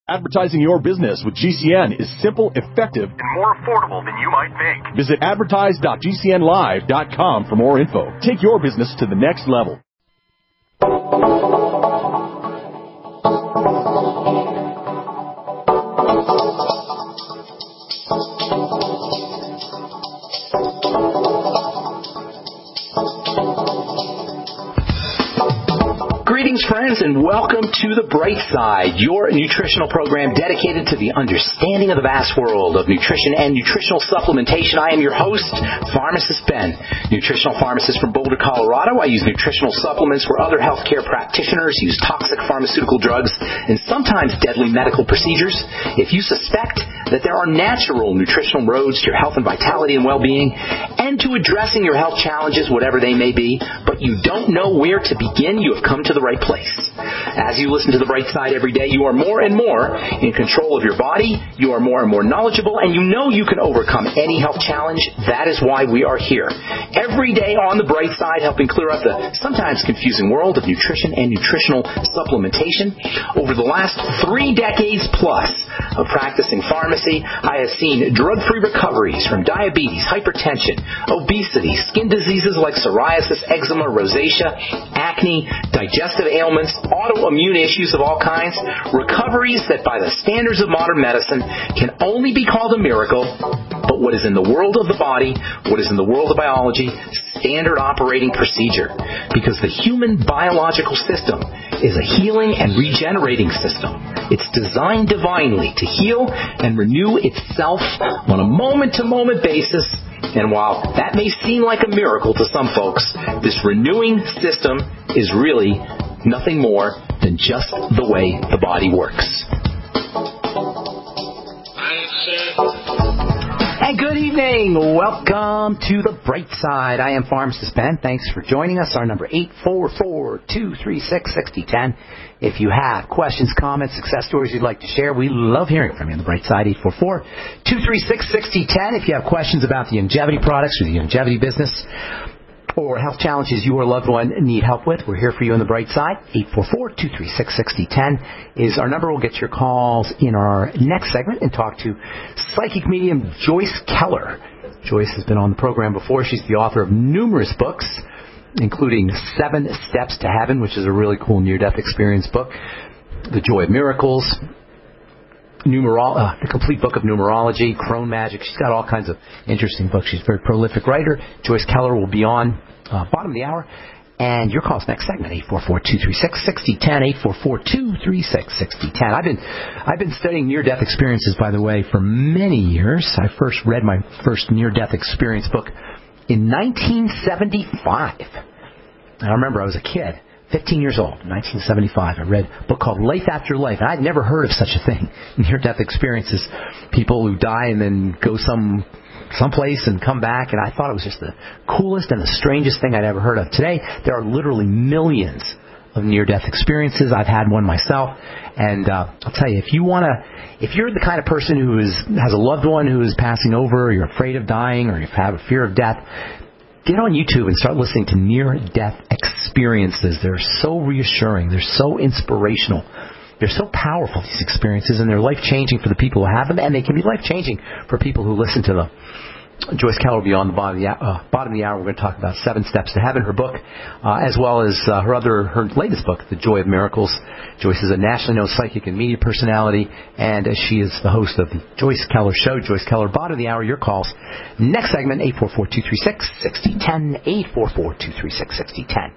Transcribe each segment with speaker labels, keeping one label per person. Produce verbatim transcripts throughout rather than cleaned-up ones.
Speaker 1: Advertising your business with G C N is simple, effective,
Speaker 2: and more affordable than you might think.
Speaker 1: Visit advertise dot g c n live dot com for more info. Take your business to the next level.
Speaker 3: Greetings, friends, and welcome to The Bright Side, your nutritional program dedicated to the understanding of the vast world of nutrition and nutritional supplementation. I am your host, Pharmacist Ben, nutritional pharmacist from Boulder, Colorado. I use nutritional supplements where other healthcare practitioners use toxic pharmaceutical drugs and sometimes deadly medical procedures. If you suspect that there are natural nutritional roads to your health and vitality and well-being and to addressing your health challenges, whatever they may be, but you don't know where to begin, you have come to the right place. As you listen to The Bright Side every day, you are more and more in control of your body, you are more and more knowledgeable, and you know you can overcome any health challenge. That is why we are here. Every day on The Bright Side, helping clear up the sometimes confusing world of nutrition and nutritional supplementation. Over the last three decades plus of practicing pharmacy, I have seen drug-free recoveries from diabetes, hypertension, obesity, skin diseases like psoriasis, eczema, rosacea, acne, digestive ailments, autoimmune issues of all kinds, recoveries that by the standards of modern medicine can only be called a miracle, but what is in the world of the body, what is in the world of biology, standard operating procedure. Because the human biological system is a healing and regenerating system. It's designed divinely to heal and renew itself on a moment-to-moment basis. And while that may seem like a miracle to some folks, this renewing system is really nothing more than just the way the body works. And good evening. Welcome to The Bright Side. I am Pharmacist Ben. Thanks for joining us. Our number eight four four, two three six, six zero one zero. If you have questions, comments, success stories you'd like to share, we love hearing from you on The Bright Side, eight four four, two three six, six zero one zero. If you have questions about the longevity products or the longevity business or health challenges you or a loved one need help with, we're here for you on The Bright Side. eight four four, two three six, six zero one zero is our number. We'll get your calls in our next segment and talk to psychic medium Joyce Keller. Joyce has been on the program before. She's the author of numerous books, including Seven Steps to Heaven, which is a really cool near-death experience book, The Joy of Miracles, Numerol- uh, the complete book of numerology, Crone Magic. She's got all kinds of interesting books. She's a very prolific writer. Joyce Keller will be on uh, bottom of the hour. And your call's next segment, eight four four, two three six, six zero one zero, eight four four, two three six, six zero one zero. I've been, I've been studying near-death experiences, by the way, for many years. I first read my first near-death experience book in nineteen seventy-five. I remember I was a kid, fifteen years old, nineteen seventy-five. I read a book called Life After Life, and I'd never heard of such a thing. Near-death experiences, people who die and then go some someplace and come back, and I thought it was just the coolest and the strangest thing I'd ever heard of. Today, there are literally millions of near-death experiences. I've had one myself, and uh, I'll tell you, if you want to, if you're the kind of person who is has a loved one who is passing over, or you're afraid of dying, or you have a fear of death, get on YouTube and start listening to near-death experiences. They're so reassuring. They're so inspirational. They're so powerful, these experiences, and they're life-changing for the people who have them, and they can be life-changing for people who listen to them. Joyce Keller will be on the bottom of the, uh, bottom of the hour. We're going to talk about Seven Steps to Heaven, her book, uh, as well as uh, her other, her latest book, The Joy of Miracles. Joyce is a nationally known psychic and media personality, and she is the host of the Joyce Keller Show. Joyce Keller, bottom of the hour, your calls. Next segment, eight four four, two three six, six zero one zero, eight four four, two three six, six zero one zero.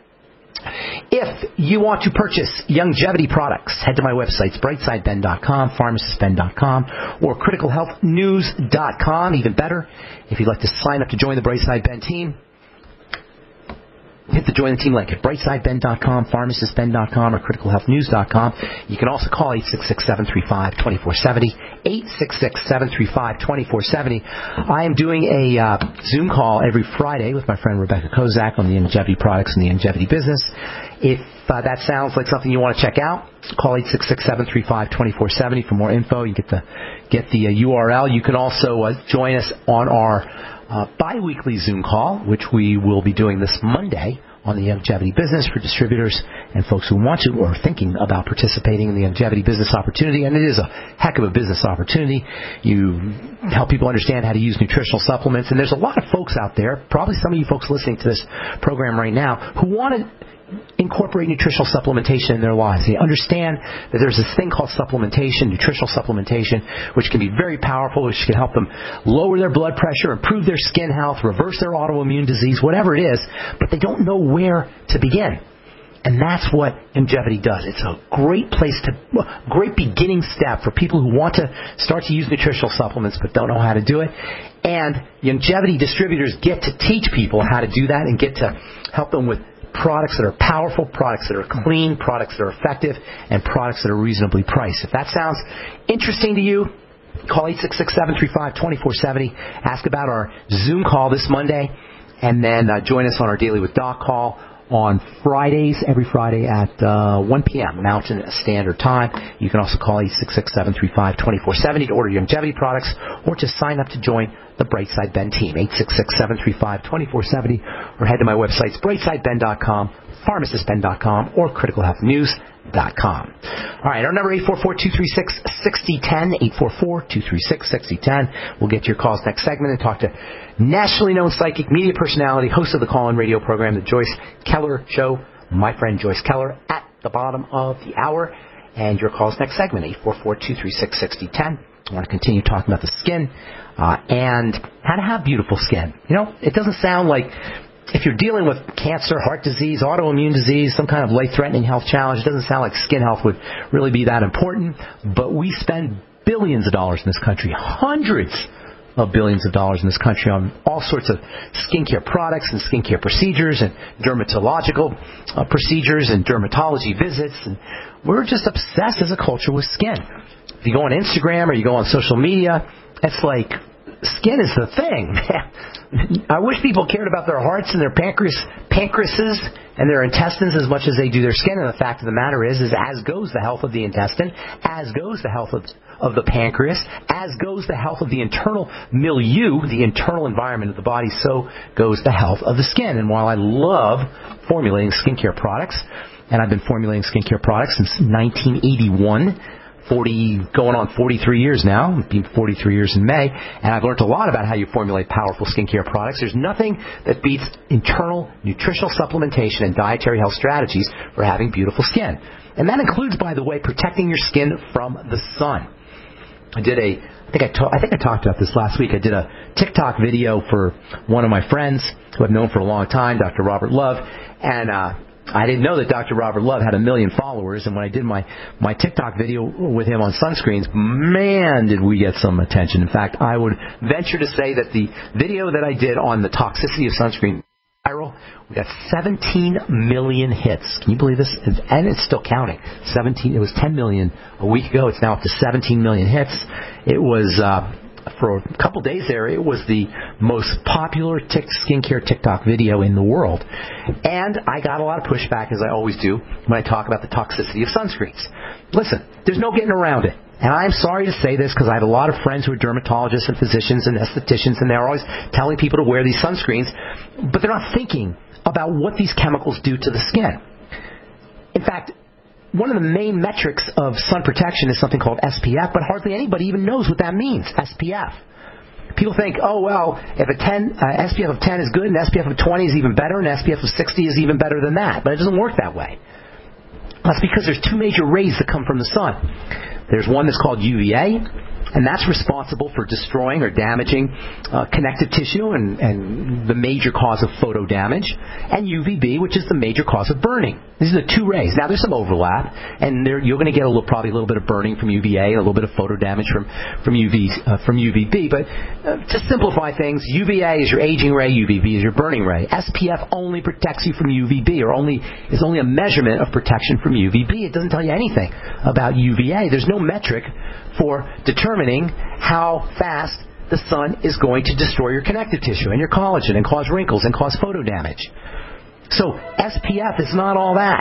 Speaker 3: If you want to purchase longevity products, head to my websites, brightside ben dot com, pharmacist ben dot com, or critical health news dot com. Even better, if you'd like to sign up to join the Brightside Ben team, hit the Join the Team link at brightside ben dot com, pharmacist ben dot com, or critical health news dot com. You can also call eight six six, seven three five, two four seven zero, eight six six, seven three five, two four seven zero. I am doing a uh, Zoom call every Friday with my friend Rebecca Kozak on the longevity products and the longevity business. If uh, that sounds like something you want to check out, call eight six six, seven three five, two four seven zero for more info. You get the get the uh, U R L. You can also uh, join us on our uh, bi-weekly Zoom call, which we will be doing this Monday on the longevity business for distributors and folks who want to or are thinking about participating in the longevity business opportunity. And it is a heck of a business opportunity. You help people understand how to use nutritional supplements. And there's a lot of folks out there, probably some of you folks listening to this program right now, who want to incorporate nutritional supplementation in their lives. They understand that there's this thing called supplementation, nutritional supplementation, which can be very powerful, which can help them lower their blood pressure, improve their skin health, reverse their autoimmune disease, whatever it is, but they don't know where to begin. And that's what Longevity does. It's a great place to, great beginning step for people who want to start to use nutritional supplements but don't know how to do it. And Longevity distributors get to teach people how to do that and get to help them with products that are powerful, products that are clean, products that are effective, and products that are reasonably priced. If that sounds interesting to you, call eight six six, seven three five, two four seven zero. Ask about our Zoom call this Monday, and then uh, join us on our Daily with Doc call on Fridays, every Friday at uh, one p.m. Mountain Standard Time. You can also call eight six six, seven three five, two four seven zero to order your Longevity products or to sign up to join the Brightside Ben team, eight six six, seven three five, two four seven zero, or head to my websites, brightside ben dot com, pharmacist ben dot com, or critical health news dot com. All right, our number eight four four, two three six, six zero one zero, eight four four, two three six, six zero one zero. We'll get to your calls next segment and talk to nationally known psychic, media personality, host of the call-in radio program, The Joyce Keller Show, my friend Joyce Keller, at the bottom of the hour. And your calls next segment, eight four four, two three six, six zero one zero. I want to continue talking about the skin uh, and how to have beautiful skin. You know, it doesn't sound like if you're dealing with cancer, heart disease, autoimmune disease, some kind of life-threatening health challenge, it doesn't sound like skin health would really be that important. But we spend billions of dollars in this country, hundreds of billions of dollars in this country on all sorts of skincare products and skincare procedures and dermatological uh, procedures and dermatology visits. And we're just obsessed as a culture with skin. If you go on Instagram or you go on social media, it's like skin is the thing. I wish people cared about their hearts and their pancreas, pancreases and their intestines as much as they do their skin. And the fact of the matter is, is as goes the health of the intestine, as goes the health of, of the pancreas, as goes the health of the internal milieu, the internal environment of the body, so goes the health of the skin. And while I love formulating skincare products, and I've been formulating skincare products since nineteen eighty-one, forty, going on forty-three years now, being forty-three years in May, and I've learned a lot about how you formulate powerful skincare products. There's nothing that beats internal nutritional supplementation and dietary health strategies for having beautiful skin. And that includes, by the way, protecting your skin from the sun. I did a, I think I, ta- I think I talked about this last week. I did a TikTok video for one of my friends who I've known for a long time, Doctor Robert Love, and uh, I didn't know that Doctor Robert Love had a million followers, and when I did my, my TikTok video with him on sunscreens, man, did we get some attention. In fact, I would venture to say that the video that I did on the toxicity of sunscreen viral, we got seventeen million hits. Can you believe this? And it's still counting. seventeen. It was ten million a week ago. It's now up to seventeen million hits. It was... Uh, For a couple days there, it was the most popular tic- skincare TikTok video in the world. And I got a lot of pushback, as I always do, when I talk about the toxicity of sunscreens. Listen, there's no getting around it. And I'm sorry to say this because I have a lot of friends who are dermatologists and physicians and estheticians, and they're always telling people to wear these sunscreens, but they're not thinking about what these chemicals do to the skin. In fact, one of the main metrics of sun protection is something called S P F, but hardly anybody even knows what that means, S P F. People think, oh, well, if a ten, uh, S P F of ten is good and S P F of twenty is even better and S P F of sixty is even better than that. But it doesn't work that way. That's because there's two major rays that come from the sun. There's one that's called U V A, and that's responsible for destroying or damaging uh, connective tissue and, and the major cause of photo damage, and U V B, which is the major cause of burning. These are the two rays. Now, there's some overlap, and there, you're going to get a little, probably a little bit of burning from U V A, a little bit of photo damage from from U V uh, from U V B. But uh, to simplify things, U V A is your aging ray, U V B is your burning ray. S P F only protects you from U V B, or only is only a measurement of protection from U V B. It doesn't tell you anything about U V A. There's no metric for determining how fast the sun is going to destroy your connective tissue and your collagen and cause wrinkles and cause photo damage. So S P F is not all that.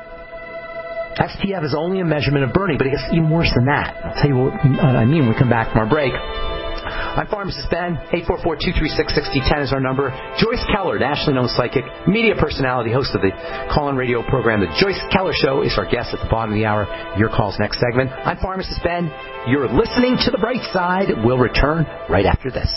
Speaker 3: S P F is only a measurement of burning, but it gets even worse than that. I'll tell you what I mean when we come back from our break. I'm Pharmacist Ben. eight four four, two three six, six zero one zero is our number. Joyce Keller, nationally known psychic, media personality, host of the call-in radio program, The Joyce Keller Show, is our guest at the bottom of the hour. Your call's next segment. I'm Pharmacist Ben. You're listening to The Bright Side. We'll return right after this.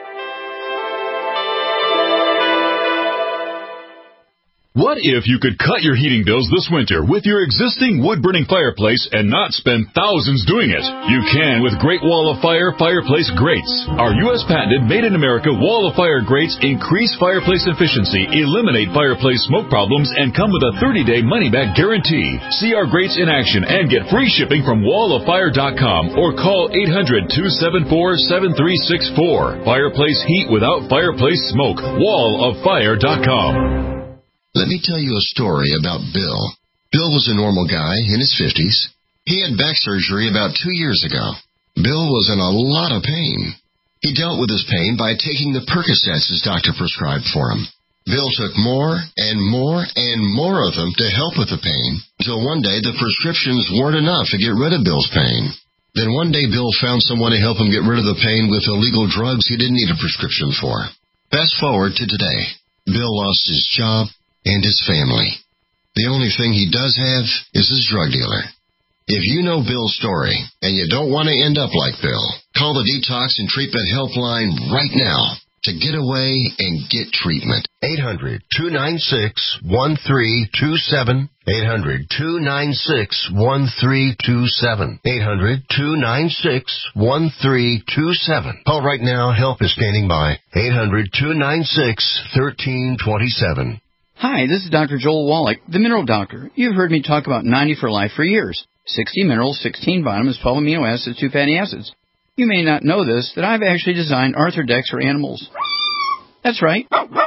Speaker 4: What if you could cut your heating bills this winter with your existing wood-burning fireplace and not spend thousands doing it? You can with Great Wall of Fire fireplace grates. Our U S patented made-in-America Wall of Fire grates increase fireplace efficiency, eliminate fireplace smoke problems, and come with a thirty-day money-back guarantee. See our grates in action and get free shipping from wall of fire dot com or call eight hundred, two seven four, seven three six four. Fireplace heat without fireplace smoke. wall of fire dot com.
Speaker 5: Let me tell you a story about Bill. Bill was a normal guy in his fifties. He had back surgery about two years ago. Bill was in a lot of pain. He dealt with his pain by taking the Percocets his doctor prescribed for him. Bill took more and more and more of them to help with the pain, until one day the prescriptions weren't enough to get rid of Bill's pain. Then one day Bill found someone to help him get rid of the pain with illegal drugs he didn't need a prescription for. Fast forward to today. Bill lost his job and his family. The only thing he does have is his drug dealer. If you know Bill's story and you don't want to end up like Bill, call the Detox and Treatment Helpline right now to get away and get treatment.
Speaker 6: eight hundred, two nine six, one three two seven. eight hundred, two nine six, one three two seven. eight hundred, two nine six, one three two seven. Call right now. Help is standing by. eight hundred, two nine six, one three two seven.
Speaker 7: Hi, this is Doctor Joel Wallach, the Mineral Doctor. You've heard me talk about ninety for Life for years. sixty minerals, sixteen vitamins, twelve amino acids, two fatty acids. You may not know this, that I've actually designed Arthrodex for animals. That's right.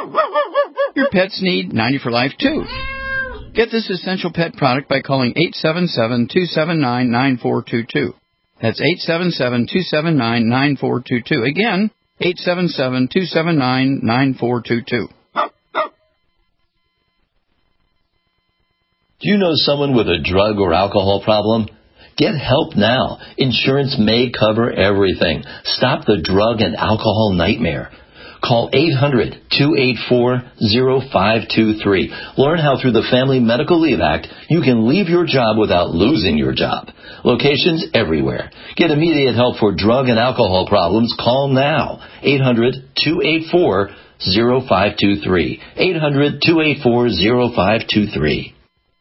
Speaker 7: Your pets need ninety for Life, too. Get this essential pet product by calling eight seven seven, two seven nine, nine four two two. That's eight seven seven, two seven nine, nine four two two. Again, eight seven seven, two seven nine, nine four two two.
Speaker 8: Do you know someone with a drug or alcohol problem? Get help now. Insurance may cover everything. Stop the drug and alcohol nightmare. Call eight hundred, two eight four, zero five two three. Learn how through the Family Medical Leave Act you can leave your job without losing your job. Locations everywhere. Get immediate help for drug and alcohol problems. Call now. eight hundred, two eight four, zero five two three. eight hundred, two eight four, zero five two three.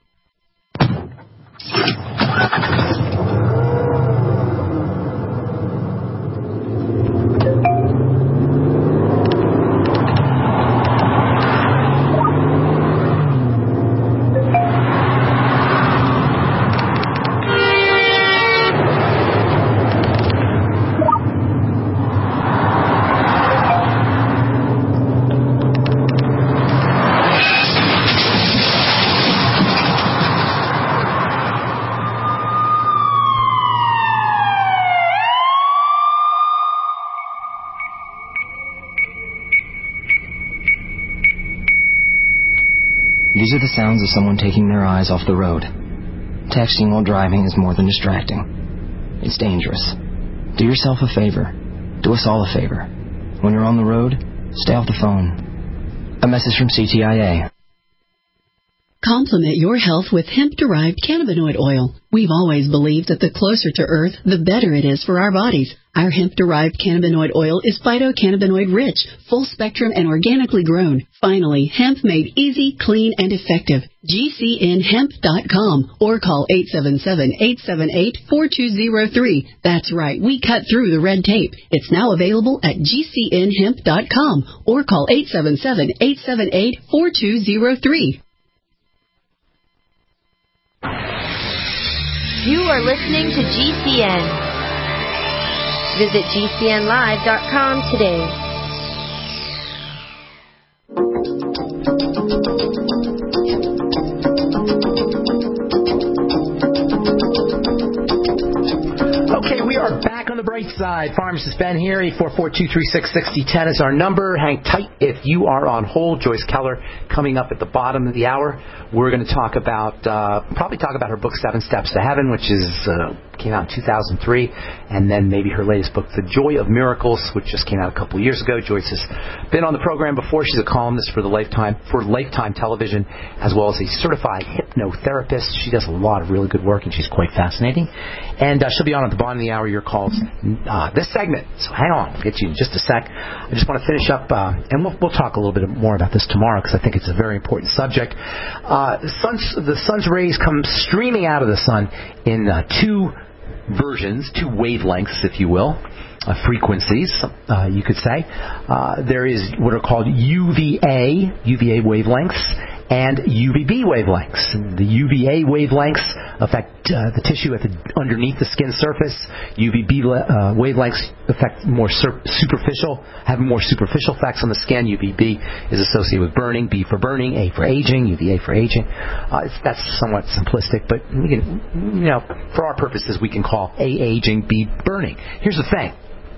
Speaker 9: These are the sounds of someone taking their eyes off the road. Texting while driving is more than distracting. It's dangerous. Do yourself a favor. Do us all a favor. When you're on the road, stay off the phone. A message from C T I A.
Speaker 10: Complement your health with hemp-derived cannabinoid oil. We've always believed that the closer to Earth, the better it is for our bodies. Our hemp-derived cannabinoid oil is phytocannabinoid-rich, full-spectrum, and organically grown. Finally, hemp made easy, clean, and effective. G C N hemp dot com or call eight seven seven, eight seven eight, four two zero three. That's right, we cut through the red tape. It's now available at G C N hemp dot com or call eight seven seven, eight seven eight, four two zero three.
Speaker 11: You are listening to G C N. Visit G C N live dot com today.
Speaker 3: Okay, we are back back on the bright side. Pharmacist Ben here. eight four four, two three six, six zero one zero is our number. Hang tight if you are on hold. Joyce Keller coming up at the bottom of the hour. We're going to talk about, uh, probably talk about her book, Seven Steps to Heaven, which is uh, came out in two thousand three, and then maybe her latest book, The Joy of Miracles, which just came out a couple of years ago. Joyce has been on the program before. She's a columnist for the Lifetime for Lifetime Television, as well as a certified hypnotherapist. She does a lot of really good work, and she's quite fascinating. And uh, she'll be on at the bottom of the hour. Your calls uh, this segment. So hang on, we'll get you in just a sec. I just want to finish up, uh, and we'll, we'll talk a little bit more about this tomorrow because I think it's a very important subject. Uh, the sun's the sun's rays come streaming out of the sun in uh, two versions, two wavelengths, if you will, uh, frequencies, uh, you could say. Uh, there is what are called U V A, U V A wavelengths, and U V B wavelengths. The U V A wavelengths affect uh, the tissue at the, underneath the skin surface. U V B uh, wavelengths affect more sur- superficial, have more superficial effects on the skin. U V B is associated with burning, B for burning, A for aging, U V A for aging. Uh, it's, that's somewhat simplistic, but we can, you know, for our purposes, we can call A aging, B burning. Here's the thing.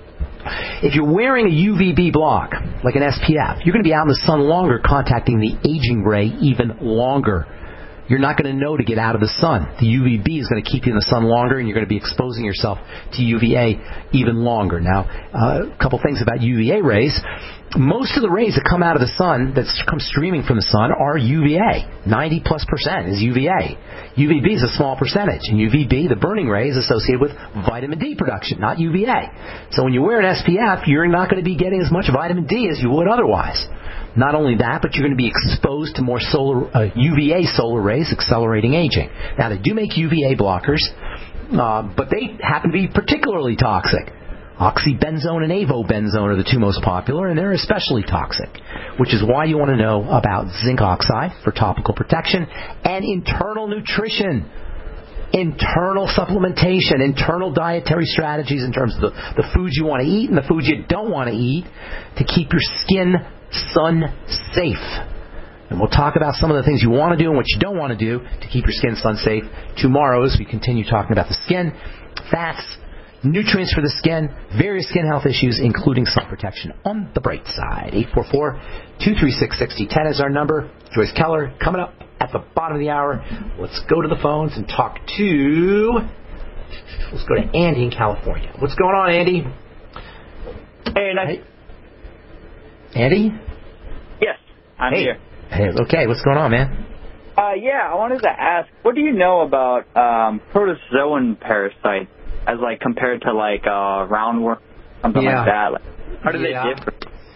Speaker 3: If you're wearing a U V B block, like an S P F, you're going to be out in the sun longer, contacting the aging ray even longer. You're not going to know to get out of the sun. The U V B is going to keep you in the sun longer, and you're going to be exposing yourself to U V A even longer. Now, uh, a couple things about U V A rays. Most of the rays that come out of the sun, that come streaming from the sun, are U V A. ninety plus percent is U V A. U V B is a small percentage. And U V B, the burning ray, is associated with vitamin D production, not U V A. So when you wear an S P F, you're not going to be getting as much vitamin D as you would otherwise. Not only that, but you're going to be exposed to more solar uh, U V A solar rays, accelerating aging. Now, they do make U V A blockers, uh, but they happen to be particularly toxic. Oxybenzone and avobenzone are the two most popular, and they're especially toxic, which is why you want to know about zinc oxide for topical protection and internal nutrition, internal supplementation, internal dietary strategies in terms of the, the foods you want to eat and the foods you don't want to eat to keep your skin sun safe. And we'll talk about some of the things you want to do and what you don't want to do to keep your skin sun safe tomorrow as we continue talking about the skin, fats, nutrients for the skin, various skin health issues, including sun protection on the bright side. eight four four, two three six, six zero one zero is our number. Joyce Keller coming up at the bottom of the hour. Let's go to the phones and talk to... Let's go to Andy in California. What's going on, Andy?
Speaker 12: Hey, nice.
Speaker 3: Hey. Andy?
Speaker 12: Yes, I'm
Speaker 3: hey.
Speaker 12: here.
Speaker 3: Hey, okay, what's going on, man?
Speaker 12: Uh, yeah, I wanted to ask, what do you know about um, protozoan parasites as, like, compared to, like, uh, roundworm, something
Speaker 3: yeah.
Speaker 12: like that? Like, how do
Speaker 3: yeah.
Speaker 12: they differ?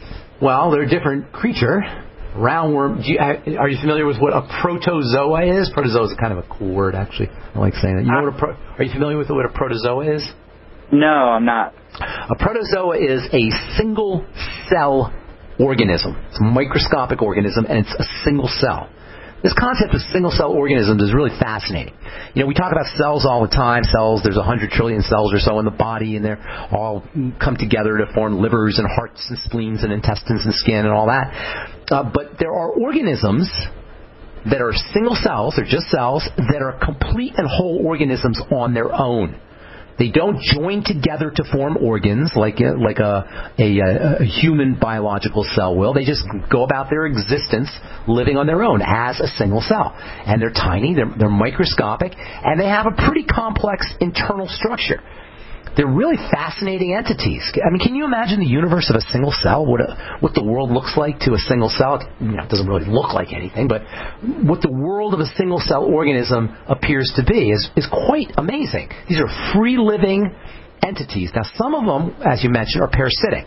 Speaker 3: Well, they're a different creature. Roundworm, do you, are you familiar with what a protozoa is? Protozoa is kind of a cool word, actually. I like saying that. You know what a pro, are you familiar with what a protozoa is?
Speaker 12: No, I'm not.
Speaker 3: A protozoa is a single cell organism. It's a microscopic organism, and it's a single cell. This concept of single-cell organisms is really fascinating. You know, we talk about cells all the time. Cells, there's one hundred trillion cells or so in the body, and they're all come together to form livers and hearts and spleens and intestines and skin and all that. Uh, but there are organisms that are single cells, they're just cells, that are complete and whole organisms on their own. They don't join together to form organs like a, like a, a, a human biological cell will. They just go about their existence living on their own as a single cell. And they're tiny, they're, they're microscopic, and they have a pretty complex internal structure. They're really fascinating entities. I mean, can you imagine the universe of a single cell? What, a, what the world looks like to a single cell? You know, it doesn't really look like anything, but what the world of a single cell organism appears to be is, is quite amazing. These are free-living entities. Now, some of them, as you mentioned, are parasitic.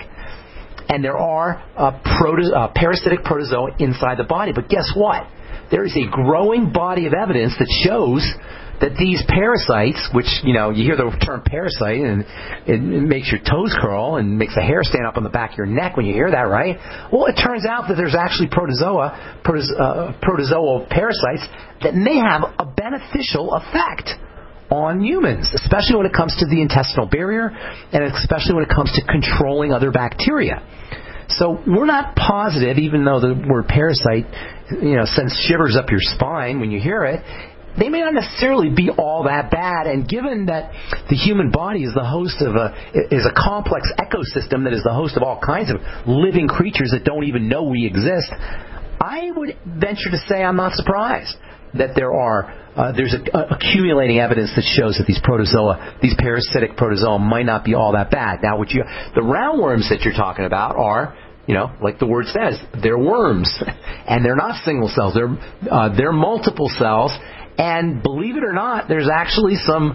Speaker 3: And there are uh, proto- uh, parasitic protozoa inside the body. But guess what? There is a growing body of evidence that shows that these parasites, which, you know, you hear the term parasite and it makes your toes curl and makes the hair stand up on the back of your neck when you hear that, right? Well, it turns out that there's actually protozoa, protozo- uh, protozoal parasites that may have a beneficial effect on humans, especially when it comes to the intestinal barrier and especially when it comes to controlling other bacteria. So we're not positive, even though the word parasite, you know, sends shivers up your spine when you hear it. they may not necessarily be all that bad. And given that the human body is the host of a is a complex ecosystem that is the host of all kinds of living creatures that don't even know we exist, I would venture to say I'm not surprised that there are uh, there's a, a accumulating evidence that shows that these protozoa, these parasitic protozoa, might not be all that bad. Now, what you the roundworms that you're talking about are, you know, like the word says, they're worms, and they're not single cells. They're uh, they're multiple cells. And believe it or not, there's actually some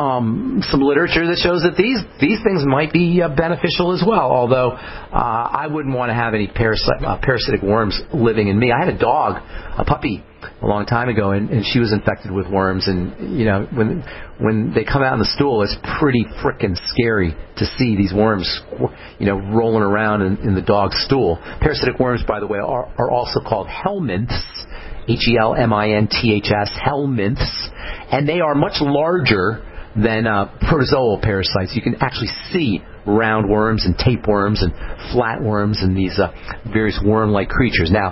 Speaker 3: um, some literature that shows that these these things might be uh, beneficial as well. Although uh, I wouldn't want to have any parasi- uh, parasitic worms living in me. I had a dog, a puppy, a long time ago, and, and she was infected with worms. And you know, when when they come out in the stool, it's pretty frickin' scary to see these worms, you know, rolling around in, in the dog's stool. Parasitic worms, by the way, are, are also called helminths. H E L M I N T H S, helminths, and they are much larger than uh, protozoal parasites. You can actually see roundworms and tapeworms and flatworms and these uh, various worm-like creatures. Now,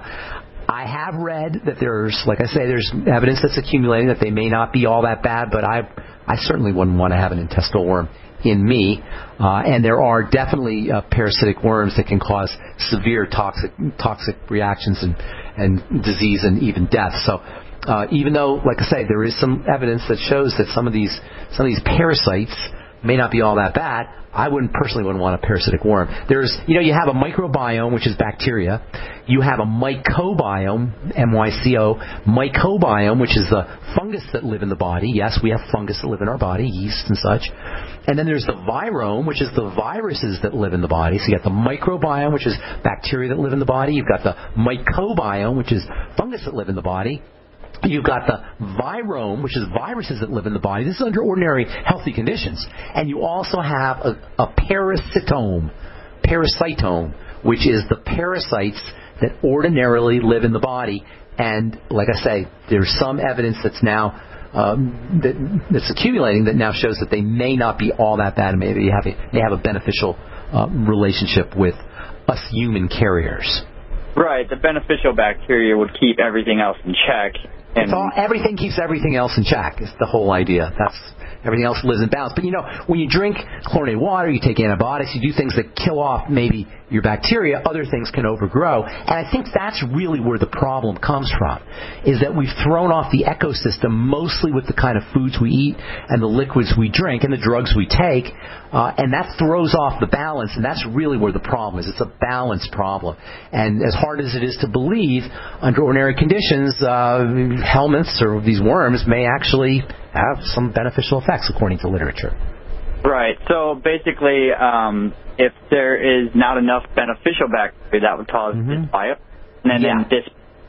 Speaker 3: I have read that there's, like I say, there's evidence that's accumulating that they may not be all that bad, but I, I certainly wouldn't want to have an intestinal worm in me, uh, and there are definitely uh, parasitic worms that can cause severe toxic toxic reactions and, and disease and even death. So uh, even though, like I say, there is some evidence that shows that some of these some of these parasites may not be all that bad, I wouldn't personally wouldn't want a parasitic worm. There's, you know, you have a microbiome, which is bacteria. You have a mycobiome, M Y C O, mycobiome, which is the fungus that live in the body. Yes, we have fungus that live in our body, yeast and such. And then there's the virome, which is the viruses that live in the body. So you got the microbiome, which is bacteria that live in the body. You've got the mycobiome, which is fungus that live in the body. You've got the virome, which is viruses that live in the body. This is under ordinary healthy conditions. And you also have a, a parasitome, parasitome, which is the parasites that ordinarily live in the body. And like I say, there's some evidence that's now um, that, that's accumulating that now shows that they may not be all that bad, and maybe have a, may have a beneficial uh, relationship with us human carriers.
Speaker 12: Right, the beneficial bacteria would keep everything else in check. And
Speaker 3: It's all, everything keeps everything else in check. Is the whole idea. That's everything else lives in balance. But you know, when you drink chlorinated water, you take antibiotics, you do things that kill off maybe your bacteria. Other things can overgrow, and I think that's really where the problem comes from. Is that we've thrown off the ecosystem mostly with the kind of foods we eat and the liquids we drink and the drugs we take, uh, and that throws off the balance. And that's really where the problem is. It's a balance problem. And as hard as it is to believe, under ordinary conditions, uh, helminths or these worms may actually have some beneficial effects according to literature.
Speaker 12: Right. So basically, um, if there is not enough beneficial bacteria, that would cause mm-hmm. dysbiosis, and then,
Speaker 3: yeah.
Speaker 12: then this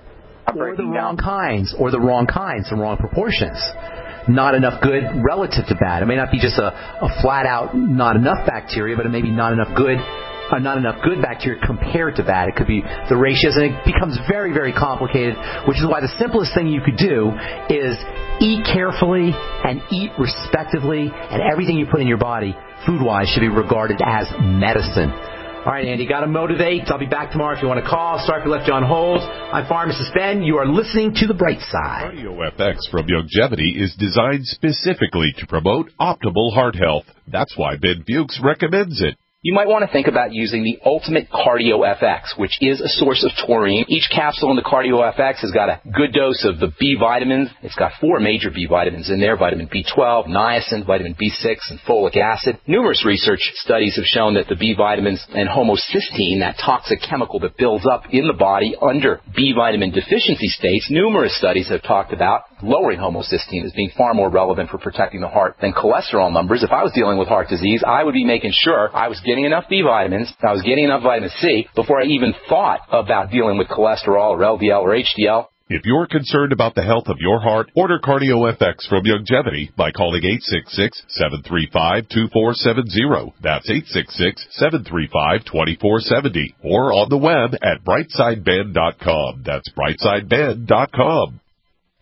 Speaker 3: or the wrong kinds, or the wrong kinds, the wrong proportions. Not enough good relative to bad. It may not be just a, a flat out not enough bacteria, but it may be not enough good. Uh, not enough good bacteria compared to bad. It could be the ratios, and it becomes very, very complicated, which is why the simplest thing you could do is eat carefully and eat respectively, and everything you put in your body, food-wise, should be regarded as medicine. All right, Andy, got to motivate. I'll be back tomorrow if you want to call. Sorry if you left you on hold. I'm Pharmacist Ben. You are listening to The Bright Side.
Speaker 4: CardioFX from Youngevity is designed specifically to promote optimal heart health. That's why Ben Fuchs recommends it.
Speaker 13: You might want to think about using the Ultimate CardioFX, which is a source of taurine. Each capsule in the CardioFX has got a good dose of the B vitamins. It's got four major B vitamins in there: vitamin B twelve, niacin, vitamin B six, and folic acid. Numerous research studies have shown that the B vitamins and homocysteine, that toxic chemical that builds up in the body under B vitamin deficiency states, numerous studies have talked about lowering homocysteine as being far more relevant for protecting the heart than cholesterol numbers. If I was dealing with heart disease, I would be making sure I was getting enough B vitamins, I was getting enough vitamin C before I even thought about dealing with cholesterol or L D L or H D L.
Speaker 4: If you're concerned about the health of your heart, order CardioFX from Youngevity by calling eight six six, seven three five, two four seven zero. That's eight six six, seven three five, two four seven zero. Or on the web at brightside ben dot com. That's brightside ben dot com.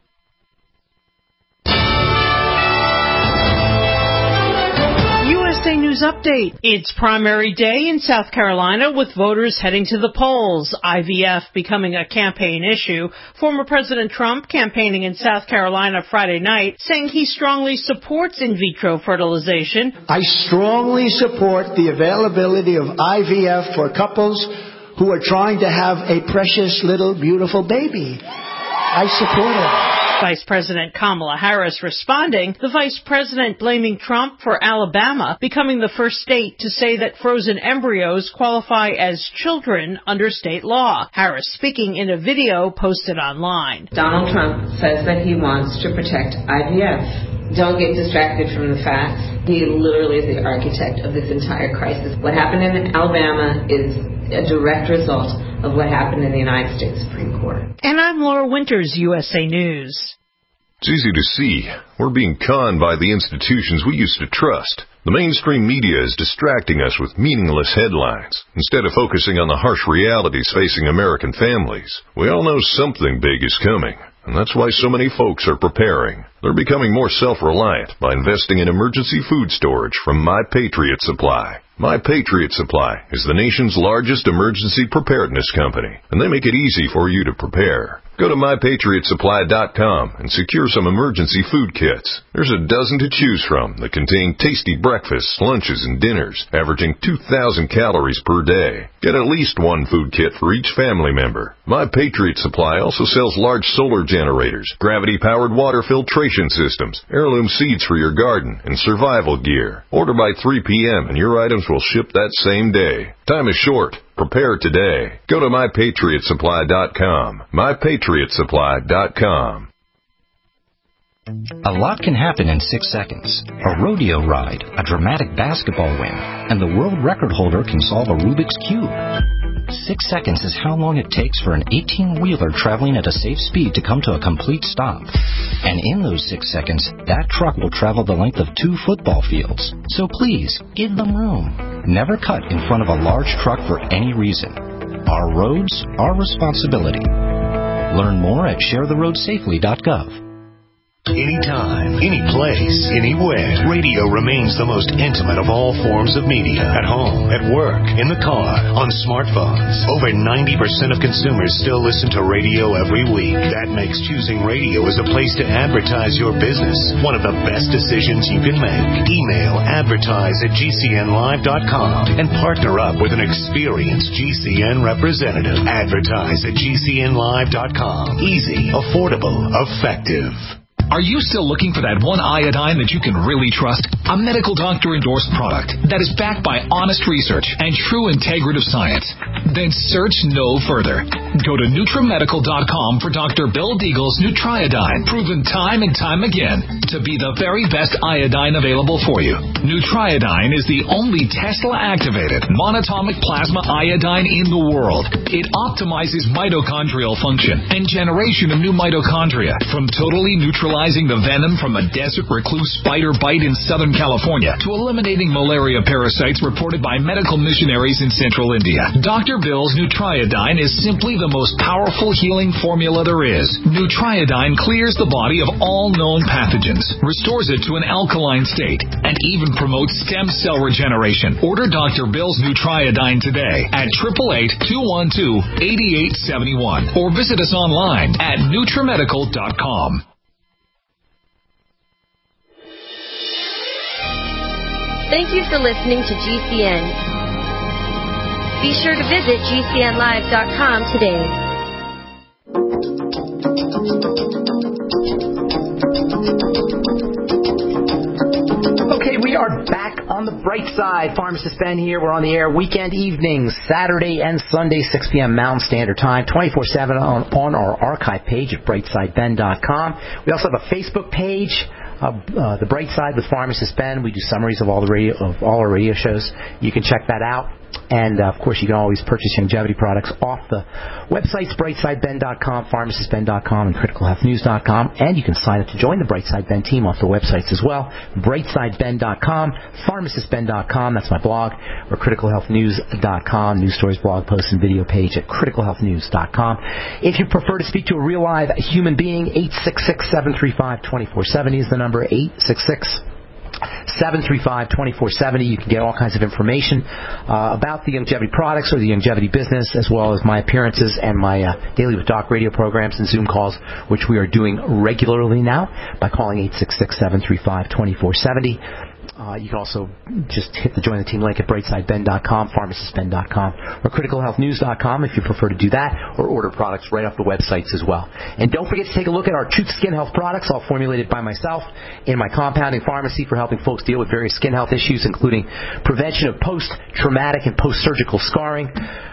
Speaker 14: U S A A News Update. It's primary day in South Carolina with voters heading to the polls. I V F becoming a campaign issue. Former President Trump campaigning in South Carolina Friday night, saying he strongly supports in vitro fertilization.
Speaker 15: I strongly support the availability of I V F for couples who are trying to have a precious little beautiful baby. I support it.
Speaker 14: Vice President Kamala Harris responding, the vice president blaming Trump for Alabama becoming the first state to say that frozen embryos qualify as children under state law. Harris speaking in a video posted online.
Speaker 16: Donald Trump says that he wants to protect I V F. Don't get distracted from the facts. He literally is the architect of this entire crisis. What happened in Alabama is a direct result of what happened in the United States Supreme Court.
Speaker 14: And I'm Laura Winters, U S A News.
Speaker 17: It's easy to see. We're being conned by the institutions we used to trust. The mainstream media is distracting us with meaningless headlines, instead of focusing on the harsh realities facing American families. We all know something big is coming, and that's why so many folks are preparing. They're becoming more self-reliant by investing in emergency food storage from My Patriot Supply. My Patriot Supply is the nation's largest emergency preparedness company, and they make it easy for you to prepare. Go to my patriot supply dot com and secure some emergency food kits. There's a dozen to choose from that contain tasty breakfasts, lunches, and dinners, averaging two thousand calories per day. Get at least one food kit for each family member. My Patriot Supply also sells large solar generators, gravity-powered water filtration systems, heirloom seeds for your garden, and survival gear. Order by three p.m. and your items will ship that same day. Time is short. Prepare today. Go to my patriot supply dot com. my patriot supply dot com.
Speaker 18: A lot can happen in six seconds. A rodeo ride, a dramatic basketball win, and the world record holder can solve a Rubik's Cube. Six seconds is how long it takes for an eighteen-wheeler traveling at a safe speed to come to a complete stop. And in those six seconds, that truck will travel the length of two football fields. So please, give them room. Never cut in front of a large truck for any reason. Our roads, our responsibility. Learn more at share the road safely dot gov.
Speaker 19: Anytime, any place, anywhere, radio remains the most intimate of all forms of media. At home, at work, in the car, on smartphones. Over ninety percent of consumers still listen to radio every week. That makes choosing radio as a place to advertise your business one of the best decisions you can make. Email advertise at G C N live dot com and partner up with an experienced G C N representative. Advertise at G C N live dot com. Easy, affordable, effective.
Speaker 20: Are you still looking for that one iodine that you can really trust? A medical doctor-endorsed product that is backed by honest research and true integrative science? Then search no further. Go to Nutramedical dot com for Doctor Bill Deagle's Nutriodine, proven time and time again to be the very best iodine available for you. Nutriodine is the only Tesla-activated monatomic plasma iodine in the world. It optimizes mitochondrial function and generation of new mitochondria from totally neutralizing the venom from a desert recluse spider bite in Southern California to eliminating malaria parasites reported by medical missionaries in central India. Doctor Bill's Nutriodine is simply the most powerful healing formula there is. Nutriodine clears the body of all known pathogens, restores it to an alkaline state, and even promotes stem cell regeneration. Order Doctor Bill's Nutriodine today at eight eight eight, two one two, eight eight seven one or visit us online at Nutramedical dot com.
Speaker 11: Thank you for listening to G C N. Be sure to visit G C N live dot com today.
Speaker 3: Okay, we are back on the bright side. Pharmacist Ben here. We're on the air weekend evenings, Saturday and Sunday, six p.m. Mountain Standard Time, twenty-four seven on, on our archive page at bright side ben dot com. We also have a Facebook page. Uh, uh, the Bright Side with Pharmacist Ben. We do summaries of all the radio, of all our radio shows. You can check that out. And, uh, of course, you can always purchase longevity products off the websites, bright side ben dot com, pharmacist ben dot com, and critical health news dot com. And you can sign up to join the Bright Side Ben team off the websites as well, bright side ben dot com, pharmacist ben dot com, that's my blog, or critical health news dot com, news stories, blog posts, and video page at critical health news dot com. If you prefer to speak to a real live human being, eight six six, seven three five, two four seven zero is the number, eight six six, seven three five, two four seven zero. You can get all kinds of information uh, about the Youngevity products or the Youngevity business, as well as my appearances and my uh, Daily with Doc radio programs and Zoom calls, which we are doing regularly now by calling eight six six, seven three five, two four seven zero. Uh, you can also just hit the Join the Team link at brightside ben dot com, pharmacist ben dot com, or critical health news dot com if you prefer to do that, or order products right off the websites as well. And don't forget to take a look at our Truth Skin Health products, all formulated by myself in my compounding pharmacy for helping folks deal with various skin health issues, including prevention of post-traumatic and post-surgical scarring,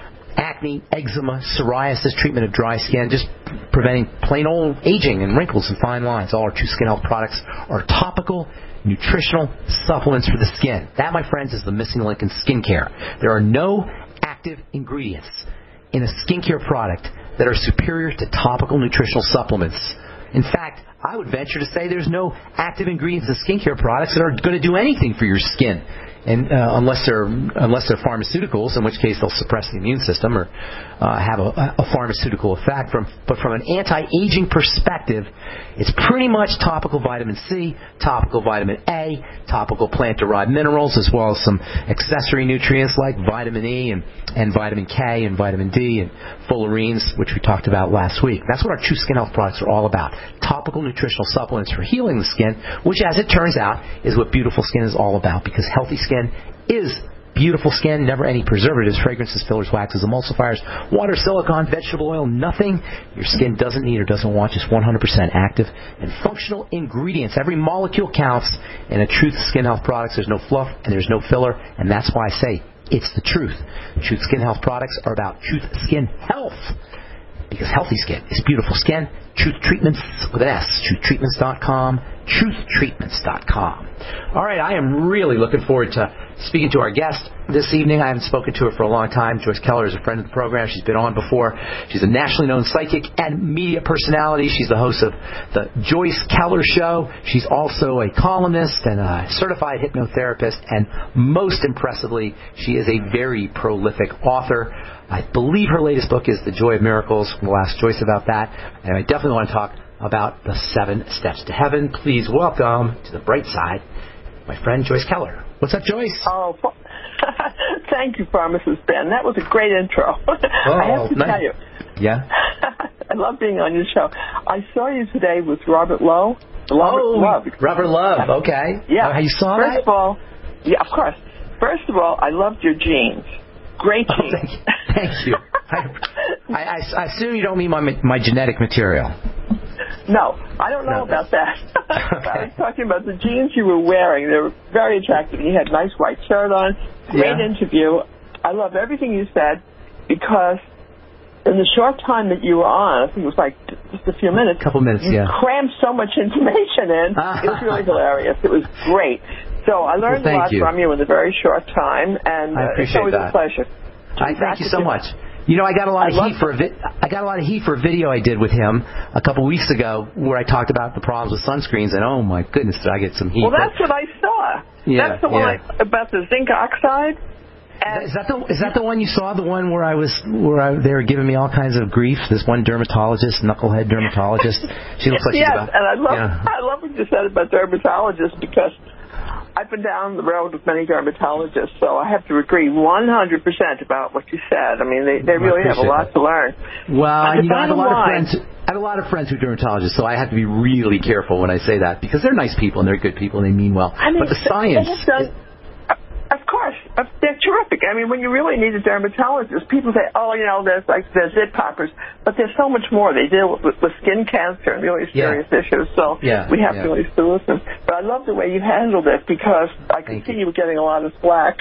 Speaker 3: acne, eczema, psoriasis, treatment of dry skin, just preventing plain old aging and wrinkles and fine lines. All our Truth Skin Health products are topical, nutritional supplements for the skin. That, my friends, is the missing link in skincare. There are no active ingredients in a skincare product that are superior to topical nutritional supplements. In fact, I would venture to say there's no active ingredients in skincare products that are going to do anything for your skin. And uh, unless they're unless they're pharmaceuticals, in which case they'll suppress the immune system or uh, have a, a pharmaceutical effect. From, but from an anti-aging perspective, it's pretty much topical vitamin C, topical vitamin A, topical plant-derived minerals, as well as some accessory nutrients like vitamin E and, and vitamin K and vitamin D and fullerenes, which we talked about last week. That's what our True Skin Health products are all about. Topical nutritional supplements for healing the skin, which, as it turns out, is what beautiful skin is all about, because healthy skin is beautiful skin, never any preservatives, fragrances, fillers, waxes, emulsifiers, water, silicone, vegetable oil, nothing your skin doesn't need or doesn't want, just one hundred percent active and functional ingredients. Every molecule counts in a Truth Skin Health products. There's no fluff and there's no filler, and that's why I say it's the truth. Truth Skin Health products are about Truth Skin Health, because healthy skin is beautiful skin. Truth Treatments with an S. truth treatments dot com. truth treatments dot com. All right, I am really looking forward to speaking to our guest this evening. I haven't spoken to her for a long time. Joyce Keller is a friend of the program. She's been on before. She's a nationally known psychic and media personality. She's the host of the Joyce Keller Show. She's also a columnist and a certified hypnotherapist. And most impressively, she is a very prolific author. I believe her latest book is The Joy of Miracles. We'll ask Joyce about that. And I definitely want to talk about the seven steps to heaven. Please welcome to the bright side my friend Joyce Keller. What's up, Joyce?
Speaker 21: Oh, thank you, Pharmacist Ben. That was a great intro.
Speaker 3: Oh,
Speaker 21: I have to
Speaker 3: nice.
Speaker 21: tell you.
Speaker 3: Yeah?
Speaker 21: I love being on your show. I saw you today with Robert Lowe. Robert
Speaker 3: oh,
Speaker 21: Love.
Speaker 3: Robert Love. Okay.
Speaker 21: Yeah.
Speaker 3: Oh, you saw
Speaker 21: First
Speaker 3: that?
Speaker 21: of all, yeah, of course. First of all, I loved your jeans. Great
Speaker 3: Oh,
Speaker 21: jeans.
Speaker 3: thank you. Thank you. I, I, I assume you don't mean my my genetic material.
Speaker 21: No, I don't know
Speaker 3: No.
Speaker 21: about that. I was talking about the jeans you were wearing. They were very attractive. You had a nice white shirt on. Great
Speaker 3: Yeah.
Speaker 21: interview. I love everything you said because in the short time that you were on, I think it was like just a few minutes.
Speaker 3: Couple minutes,
Speaker 21: you
Speaker 3: yeah.
Speaker 21: crammed so much information in. It was really hilarious. It was great. So I learned
Speaker 3: Well,
Speaker 21: a
Speaker 3: thank
Speaker 21: lot
Speaker 3: you.
Speaker 21: from you in a very short time, and
Speaker 3: I
Speaker 21: uh, it's
Speaker 3: appreciate
Speaker 21: always
Speaker 3: that.
Speaker 21: a pleasure.
Speaker 3: I thank you so much. You know, I got a lot of
Speaker 21: I
Speaker 3: heat for a vi- I got a lot of heat for a video I did with him a couple weeks ago where I talked about the problems with sunscreens, and oh my goodness, did I get some heat?
Speaker 21: Well, that's what I saw.
Speaker 3: Yeah,
Speaker 21: that's the one
Speaker 3: yeah.
Speaker 21: I, about the zinc oxide. And
Speaker 3: Is that the is that the one you saw? The one where I was where I, they were giving me all kinds of grief. This one dermatologist, knucklehead dermatologist. She looks like
Speaker 21: yes,
Speaker 3: she's about.
Speaker 21: and I love
Speaker 3: yeah.
Speaker 21: I love what you said about dermatologists because I've been down the road with many dermatologists, so I have to agree one hundred percent about what you said. I mean, they they
Speaker 3: Well, I
Speaker 21: really have a
Speaker 3: appreciate
Speaker 21: lot
Speaker 3: that.
Speaker 21: to learn.
Speaker 3: Well,
Speaker 21: And the
Speaker 3: you know, I have a
Speaker 21: bottom
Speaker 3: lot of
Speaker 21: line-
Speaker 3: friends. I have a lot of friends who are dermatologists, so I have to be really careful when I say that because they're nice people and they're good people and they mean well.
Speaker 21: I mean,
Speaker 3: but the
Speaker 21: they-
Speaker 3: science.
Speaker 21: they have done- Of course, uh, they're terrific. I mean, when you really need a dermatologist, people say, "Oh, you know, there's like there's zit poppers," but there's so much more. They deal with, with skin cancer and really serious
Speaker 3: Yeah.
Speaker 21: issues. So
Speaker 3: Yeah,
Speaker 21: we have
Speaker 3: yeah.
Speaker 21: to really listen. But I love the way you handled it because I could see you were getting a lot of slack.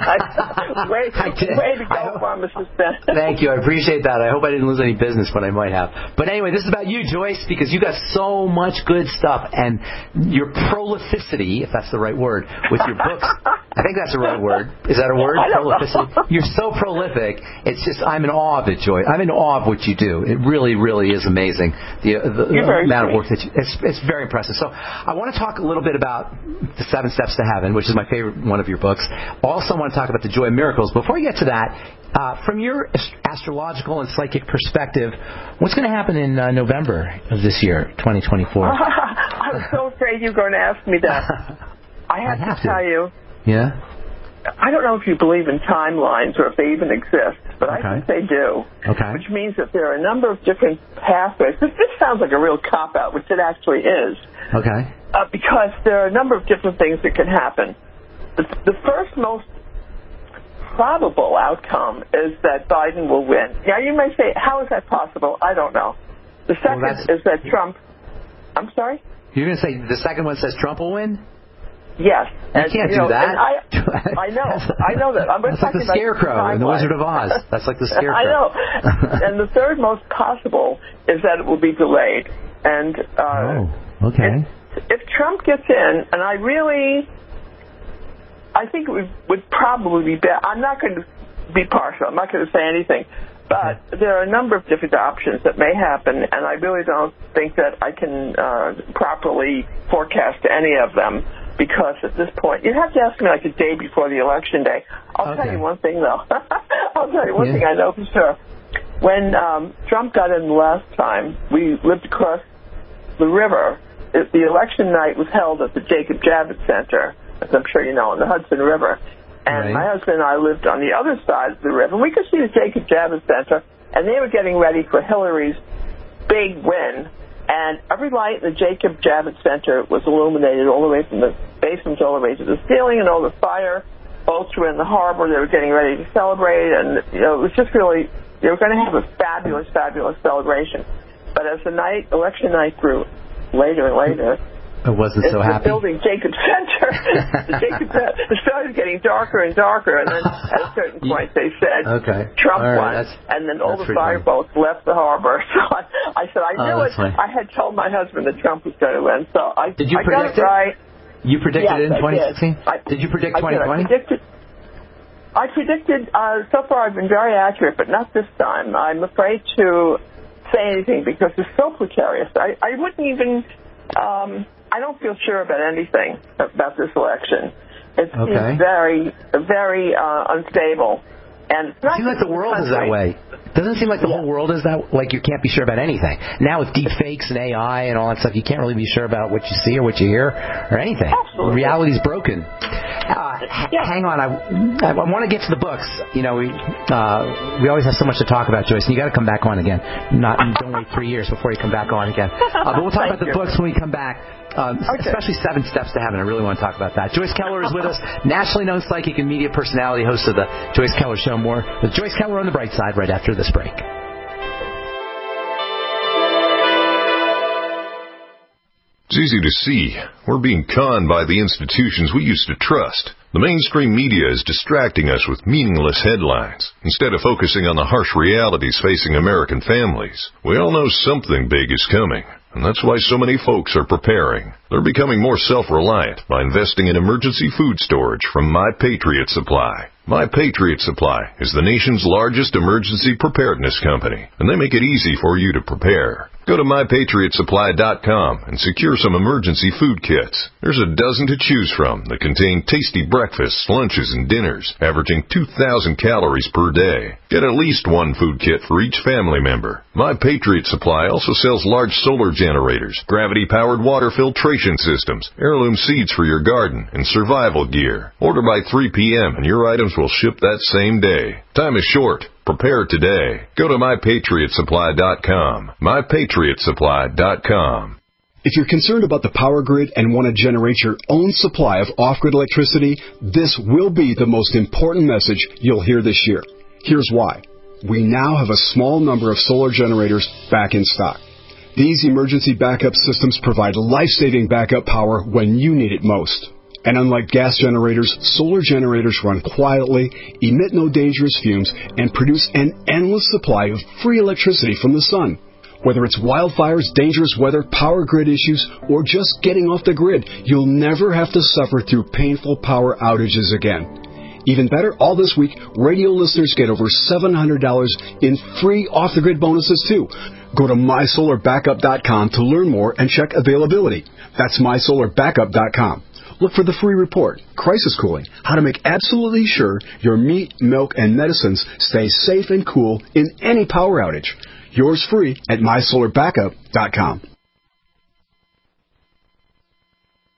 Speaker 21: way,
Speaker 3: I did.
Speaker 21: way to go, Pharmacist Ben.
Speaker 3: Thank you. I appreciate that. I hope I didn't lose any business, but I might have. But anyway, this is about you, Joyce, because you got so much good stuff, and your prolificity, if that's the right word, with your books. I think that's the right word. Is that a word?
Speaker 21: I don't know.
Speaker 3: Prolificity. You're so prolific. It's just I'm in awe of it, Joy. I'm in awe of what you do. It really, really is amazing. The, the,
Speaker 21: You're very
Speaker 3: amount of
Speaker 21: sweet.
Speaker 3: work that you. It's it's very impressive. So I want to talk a little bit about the Seven Steps to Heaven, which is my favorite one of your books. Also, I want to talk about the Joy of Miracles. Before we get to that, uh, from your ast- astrological and psychic perspective, what's going to happen in uh, November of this year, twenty twenty-four?
Speaker 21: I was so afraid you were going to ask me that. I have,
Speaker 3: have
Speaker 21: to
Speaker 3: to
Speaker 21: tell you,
Speaker 3: Yeah?
Speaker 21: I don't know if you believe in timelines or if they even exist, but
Speaker 3: Okay.
Speaker 21: I think they do.
Speaker 3: Okay.
Speaker 21: Which means that there are a number of different pathways. This, this sounds like a real cop-out, which it actually is.
Speaker 3: Okay.
Speaker 21: Uh, because there are a number of different things that can happen. The, the first most probable outcome is that Biden will win. Now, you may say, how is that possible? I don't know. The second
Speaker 3: well,
Speaker 21: is that Trump... I'm sorry?
Speaker 3: You're going to say the second one says Trump will win?
Speaker 21: Yes.
Speaker 3: You
Speaker 21: and,
Speaker 3: can't
Speaker 21: you
Speaker 3: do
Speaker 21: know,
Speaker 3: that.
Speaker 21: And I, I know. I know that. I'm
Speaker 3: That's like the Scarecrow in The Wizard of Oz. That's like the Scarecrow.
Speaker 21: I know. And the third most possible is that it will be delayed. And uh,
Speaker 3: oh, okay.
Speaker 21: If, if Trump gets in, and I really, I think it would, would probably be better. I'm not going to be partial. I'm not going to say anything. But okay. There are a number of different options that may happen, and I really don't think that I can uh, properly forecast any of them. Because at this point, you have to ask me like a day before the election day. I'll okay. tell you one thing, though. I'll tell you one yeah. thing I know for sure. When um, Trump got in the last time, we lived across the river. It, the election night was held at the Jacob Javits Center, as I'm sure you know, on the Hudson River. And right. my husband and I lived on the other side of the river. And we could see the Jacob Javits Center, and they were getting ready for Hillary's big win. And every light in the Jacob Javits Center was illuminated all the way from the basement all the way to the ceiling, and all the fire boats were in the harbor. They were getting ready to celebrate, and you know it was just really, they were going to have a fabulous, fabulous celebration. But as the night, election night grew later and later,
Speaker 3: I wasn't so happy.
Speaker 21: The building Jacob Center, the Jacob Center, it started getting darker and darker, and then at a certain point they said
Speaker 3: okay.
Speaker 21: Trump
Speaker 3: right,
Speaker 21: won, and then all the fireboats left the harbor. So I, I said I knew
Speaker 3: oh,
Speaker 21: it.
Speaker 3: Funny.
Speaker 21: I had told my husband that Trump was going to win, so I
Speaker 3: did you
Speaker 21: I
Speaker 3: predict
Speaker 21: got it right.
Speaker 3: You predicted
Speaker 21: yes,
Speaker 3: it in twenty sixteen?
Speaker 21: I,
Speaker 3: did you predict twenty twenty?
Speaker 21: I predicted. I predicted. Uh, so far, I've been very accurate, but not this time. I'm afraid to say anything because it's so precarious. I, I wouldn't even. Um, I don't feel sure about anything about this election. It
Speaker 3: okay.
Speaker 21: seems very, very uh, unstable. And it's not
Speaker 3: it seems like the world is that way. Doesn't it seem like the yeah. whole world is that, like you can't be sure about anything. Now with deep fakes and A I and all that stuff, you can't really be sure about what you see or what you hear or anything.
Speaker 21: Absolutely.
Speaker 3: Reality's broken. Uh, yeah. Hang on, I, I, I want to get to the books. You know, we uh, we always have so much to talk about, Joyce, and you got to come back on again. Not don't wait three years before you come back on again. Uh, but we'll talk about the
Speaker 21: you.
Speaker 3: books when we come back. Um, okay. Especially Seven Steps to Heaven. I really want to talk about that. Joyce Keller is with us, nationally known psychic and media personality, host of the Joyce Keller Show. More with Joyce Keller on the Bright Side right after this break.
Speaker 17: It's easy to see. We're being conned by the institutions we used to trust. The mainstream media is distracting us with meaningless headlines instead of focusing on the harsh realities facing American families. We all know something big is coming, and that's why so many folks are preparing. They're becoming more self-reliant by investing in emergency food storage from My Patriot Supply. My Patriot Supply is the nation's largest emergency preparedness company, and they make it easy for you to prepare. Go to my patriot supply dot com and secure some emergency food kits. There's a dozen to choose from that contain tasty breakfasts, lunches, and dinners, averaging two thousand calories per day. Get at least one food kit for each family member. My Patriot Supply also sells large solar generators, gravity-powered water filtration systems, heirloom seeds for your garden, and survival gear. Order by three p.m. and your items will ship that same day. Time is short. Prepare today. Go to my patriot supply dot com. my patriot supply dot com.
Speaker 2: If you're concerned about the power grid and want to generate your own supply of off-grid electricity, this will be the most important message you'll hear this year. Here's why. We now have a small number of solar generators back in stock. These emergency backup systems provide life-saving backup power when you need it most. And unlike gas generators, solar generators run quietly, emit no dangerous fumes, and produce an endless supply of free electricity from the sun. Whether it's wildfires, dangerous weather, power grid issues, or just getting off the grid, you'll never have to suffer through painful power outages again. Even better, all this week, radio listeners get over seven hundred dollars in free off-the-grid bonuses, too. Go to my solar backup dot com to learn more and check availability. That's my solar backup dot com. Look for the free report, Crisis Cooling, how to make absolutely sure your meat, milk, and medicines stay safe and cool in any power outage. Yours free at my solar backup dot com.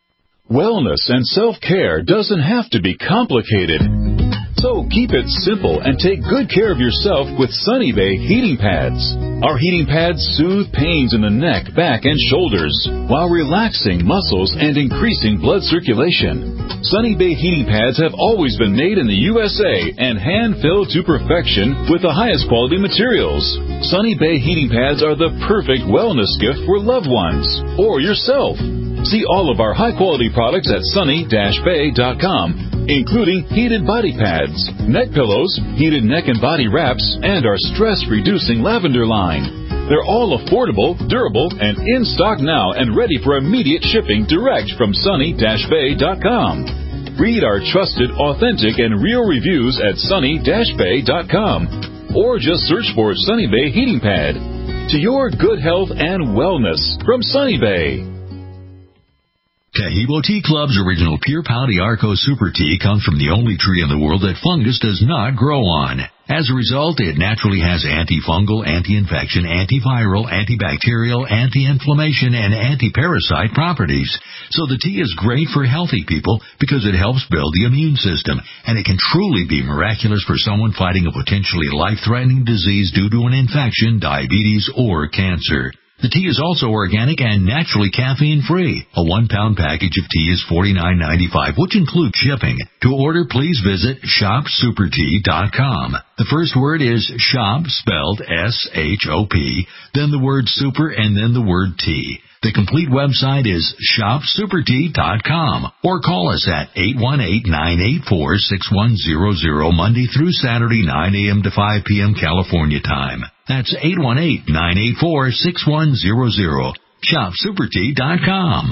Speaker 4: Wellness and self-care doesn't have to be complicated. So keep it simple and take good care of yourself with Sunny Bay heating pads. Our heating pads soothe pains in the neck, back, and shoulders while relaxing muscles and increasing blood circulation. Sunny Bay heating pads have always been made in the U S A and hand-filled to perfection with the highest quality materials. Sunny Bay heating pads are the perfect wellness gift for loved ones or yourself. See all of our high-quality products at sunny dash bay dot com, including heated body pads, neck pillows, heated neck and body wraps, and our stress-reducing lavender line. They're all affordable, durable, and in stock now and ready for immediate shipping direct from sunny dash bay dot com. Read our trusted, authentic, and real reviews at sunny dash bay dot com, or just search for Sunny Bay Heating Pad. To your good health and wellness from Sunny Bay.
Speaker 1: Tahibo Tea Club's original Pure Pau Arco Super Tea comes from the only tree in the world that fungus does not grow on. As a result, it naturally has antifungal, anti-infection, antiviral, antibacterial, anti-inflammation, and anti-parasite properties. So the tea is great for healthy people because it helps build the immune system, and it can truly be miraculous for someone fighting a potentially life-threatening disease due to an infection, diabetes, or cancer. The tea is also organic and naturally caffeine-free. A one-pound package of tea is forty-nine ninety-five, which includes shipping. To order, please visit shop super tea dot com. The first word is shop, spelled S H O P, then the word super, and then the word tea. The complete website is shop super tea dot com, or call us at eight one eight, nine eight four, six one zero zero Monday through Saturday, nine a.m. to five p.m. California time. That's eight one eight, nine eight four, six one zero zero. shop super tea dot com.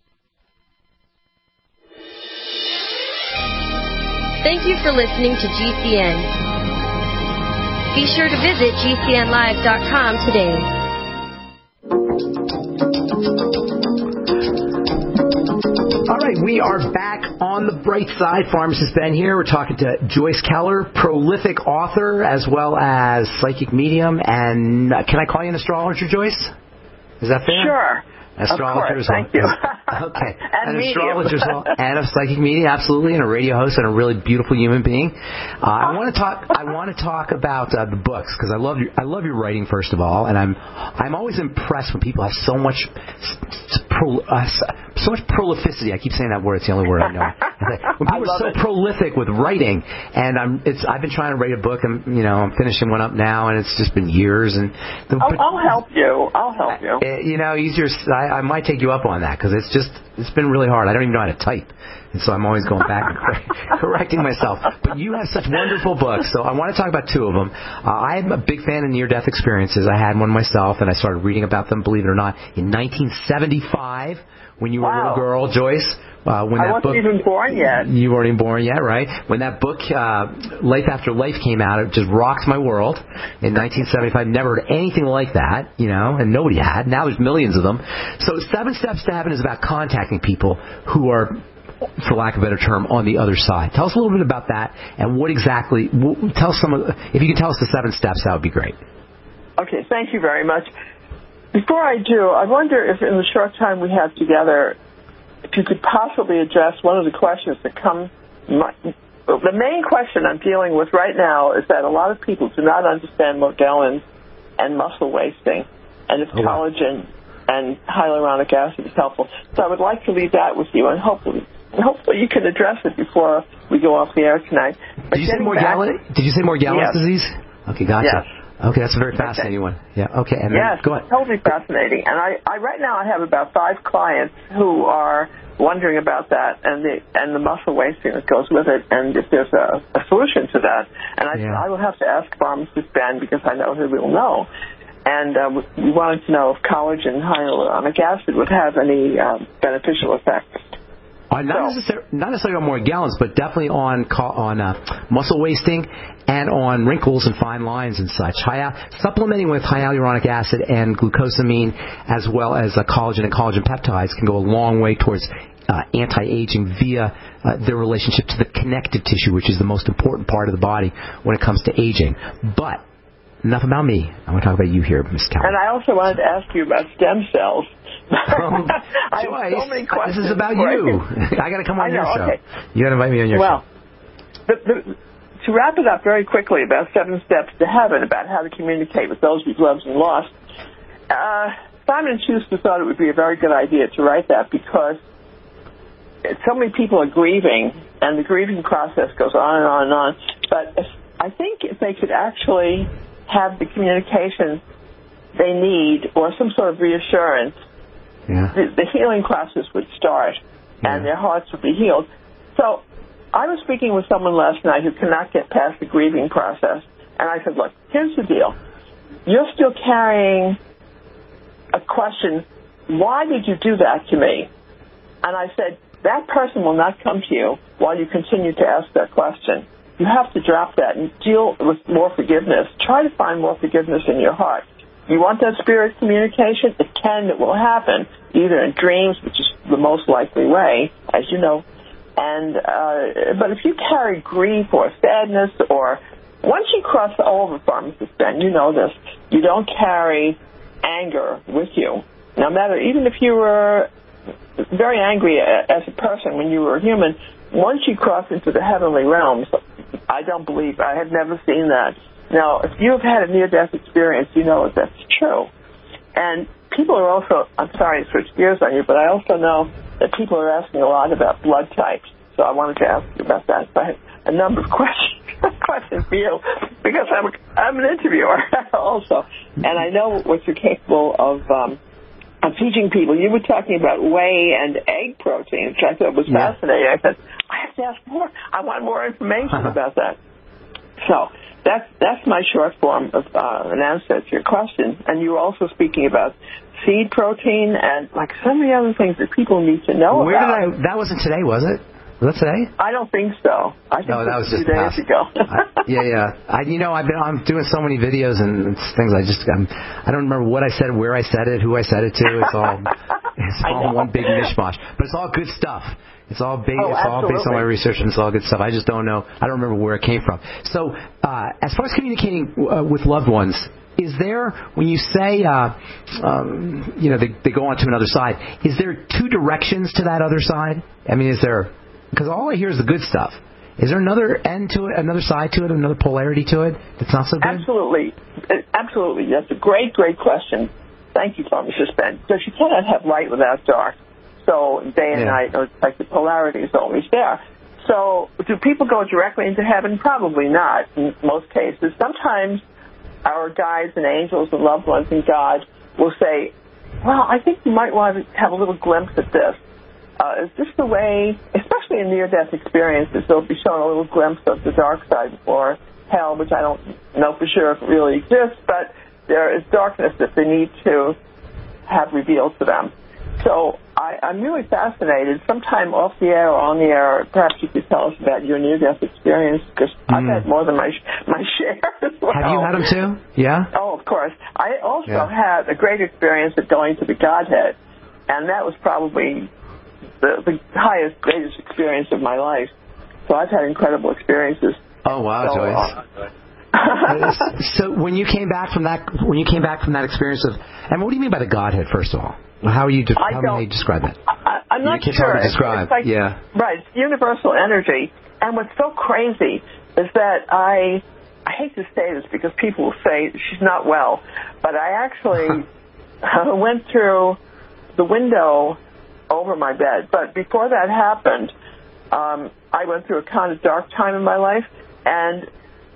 Speaker 11: Thank you for listening to G C N. Be sure to visit G C N live dot com today.
Speaker 3: All right, we are back on the bright side. Pharmacist Ben here. We're talking to Joyce Keller, prolific author as well as psychic medium. And uh, can I call you an astrologer, Joyce? Is that fair?
Speaker 21: Sure.
Speaker 3: Astrologer
Speaker 21: as
Speaker 3: well.
Speaker 21: Thank you.
Speaker 3: Okay.
Speaker 21: And
Speaker 3: an
Speaker 21: medium.
Speaker 3: astrologer as well, and a psychic medium, absolutely, and a radio host, and a really beautiful human being. Uh, I want to talk. I want to talk about uh, the books because I love your. I love your writing, first of all, and I'm. I'm always impressed when people have so much. Pro, uh, so much prolificity. I keep saying that word. It's the only word I know. When people are so it. prolific with writing, and I'm. It's. I've been trying to write a book, and you know, I'm finishing one up now, and it's just been years. And the,
Speaker 21: I'll, I'll help you. I'll help you.
Speaker 3: Uh, you know, easier. I, I might take you up on that because it's just. It's been really hard. I don't even know how to type. And so I'm always going back and correcting myself. But you have such wonderful books, so I want to talk about two of them. Uh, I'm a big fan of near-death experiences. I had one myself, and I started reading about them, believe it or not, in nineteen seventy-five when you were wow. a little girl, Joyce. Uh, when
Speaker 21: I
Speaker 3: that
Speaker 21: wasn't
Speaker 3: book,
Speaker 21: even born yet.
Speaker 3: You weren't even born yet, right? When that book, uh, Life After Life, came out, it just rocked my world. In nineteen seventy-five, never heard anything like that, you know, and nobody had. Now there's millions of them. So Seven Steps to Heaven is about contacting people who are, for lack of a better term, on the other side. Tell us a little bit about that and what exactly. Tell us some of. If you can tell us the seven steps, that would be great.
Speaker 21: Okay, thank you very much. Before I do, I wonder if in the short time we have together, if you could possibly address one of the questions that come. My, the main question I'm dealing with right now is that a lot of people do not understand Morgellons and muscle wasting, and if oh, collagen and hyaluronic acid is helpful. So I would like to leave that with you, and hopefully, hopefully you can address it before we go off the air tonight. But
Speaker 3: Did you say Morgellons? Back, Did you say Morgellons
Speaker 21: yes.
Speaker 3: disease? Okay, gotcha.
Speaker 21: Yes.
Speaker 3: Okay, that's a very fascinating one. Yeah. Okay, and
Speaker 21: yes,
Speaker 3: then, go ahead.
Speaker 21: Totally fascinating. And I, I right now I have about five clients who are wondering about that and the and the muscle wasting that goes with it, and if there's a, a solution to that. And I, yeah. I will have to ask Pharmacist Ben because I know he will know. And uh, we wanted to know if collagen, hyaluronic acid would have any um, beneficial effects.
Speaker 3: Uh, not, so, necessarily, not necessarily on Morgellons, but definitely on on uh, muscle wasting and on wrinkles and fine lines and such. Hy- supplementing with hyaluronic acid and glucosamine, as well as uh, collagen and collagen peptides, can go a long way towards uh, anti-aging via uh, their relationship to the connective tissue, which is the most important part of the body when it comes to aging. But enough about me. I want to talk about you here, Miss Calvin.
Speaker 21: And I also wanted to ask you about stem cells.
Speaker 3: Um,
Speaker 21: I have so many questions.
Speaker 3: This is about you. I got to come on
Speaker 21: I know,
Speaker 3: your show.
Speaker 21: okay.
Speaker 3: You got to invite me on your
Speaker 21: well,
Speaker 3: show.
Speaker 21: The, the, to wrap it up very quickly about Seven Steps to Heaven, about how to communicate with those you've loved and lost, uh, Simon and Schuster thought it would be a very good idea to write that because so many people are grieving, and the grieving process goes on and on and on. But if, I think if they could actually have the communication they need or some sort of reassurance,
Speaker 3: yeah.
Speaker 21: the, the healing process would start, yeah. and their hearts would be healed. So I was speaking with someone last night who cannot get past the grieving process, and I said, look, here's the deal. You're still carrying a question, why did you do that to me? And I said, that person will not come to you while you continue to ask that question. You have to drop that and deal with more forgiveness. Try to find more forgiveness in your heart. You want that spirit communication? It can, it will happen, either in dreams, which is the most likely way, as you know. And uh, but if you carry grief or sadness, or once you cross over, pharmacist Ben, you know this, you don't carry anger with you. No matter, even if you were very angry as a person when you were human, once you cross into the heavenly realms, I don't believe, I have never seen that. Now, if you've had a near-death experience, you know that that's true. And people are also, I'm sorry to switch gears on you, but I also know that people are asking a lot about blood types. So I wanted to ask you about that. So I have a number of questions, questions for you, because I'm, a, I'm an interviewer also. And I know what you're capable of um, of teaching people. You were talking about whey and egg protein, which I thought was
Speaker 3: yeah.
Speaker 21: fascinating. I said, I have to ask more. I want more information about that. So that's that's my short form of uh, an answer to your question. And you were also speaking about seed protein and like so many other things that people need to know
Speaker 3: Where
Speaker 21: about.
Speaker 3: did I? That wasn't today, was it? Was that today?
Speaker 21: I don't think so. I think
Speaker 3: no, that was
Speaker 21: two
Speaker 3: just
Speaker 21: days
Speaker 3: past.
Speaker 21: ago.
Speaker 3: I, yeah, yeah. I, you know, I've been I'm doing so many videos and things. I just I'm, I don't remember what I said, where I said it, who I said it to. It's all it's all one big mishmash. But it's all good stuff. It's all based,
Speaker 21: oh,
Speaker 3: it's all based on my research, and it's all good stuff. I just don't know. I don't remember where it came from. So, uh, as far as communicating uh, with loved ones, is there, when you say, uh, um, you know, they, they go on to another side, is there two directions to that other side? I mean, is there, because all I hear is the good stuff. Is there another end to it, another side to it, another polarity to it that's not so good?
Speaker 21: Absolutely. Absolutely. That's a great, great question. Thank you, Pharmacist Ben. Because you cannot have light without dark. So day and
Speaker 3: yeah.
Speaker 21: night, or like the polarity is always there. So do people go directly into heaven? Probably not in most cases. Sometimes our guides and angels and loved ones and God will say, well, I think you might want to have a little glimpse at this. Uh, is this the way, especially in near-death experiences, they'll be shown a little glimpse of the dark side or hell, which I don't know for sure if it really exists, but there is darkness that they need to have revealed to them. So I, I'm really fascinated. Sometime off the air or on the air, perhaps you could tell us about your near-death experience, because mm. I've had more than my my share as well.
Speaker 3: Have you had them too? Yeah?
Speaker 21: Oh, of course. I also
Speaker 3: yeah.
Speaker 21: had a great experience of going to the Godhead, and that was probably the, the highest, greatest experience of my life. So I've had incredible experiences.
Speaker 3: Oh, wow,
Speaker 21: so,
Speaker 3: Joyce. Uh, so when you came back from that, when you came back from that experience of, and what do you mean by the Godhead? First of all, how are you? De- how do you describe that?
Speaker 21: I, I'm not
Speaker 3: you
Speaker 21: sure.
Speaker 3: It's hard to describe.
Speaker 21: It's like,
Speaker 3: yeah.
Speaker 21: Right. It's universal energy, and what's so crazy is that I, I hate to say this because people will say she's not well, but I actually went through the window over my bed. But before that happened, um, I went through a kind of dark time in my life, and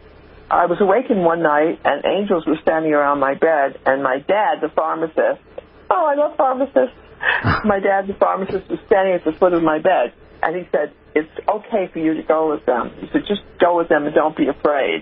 Speaker 21: I was awakened one night, and angels were standing around my bed, and my dad, the pharmacist, oh, I love pharmacists. My dad, the pharmacist, was standing at the foot of my bed, and he said, it's okay for you to go with them. He said, just go with them and don't be afraid.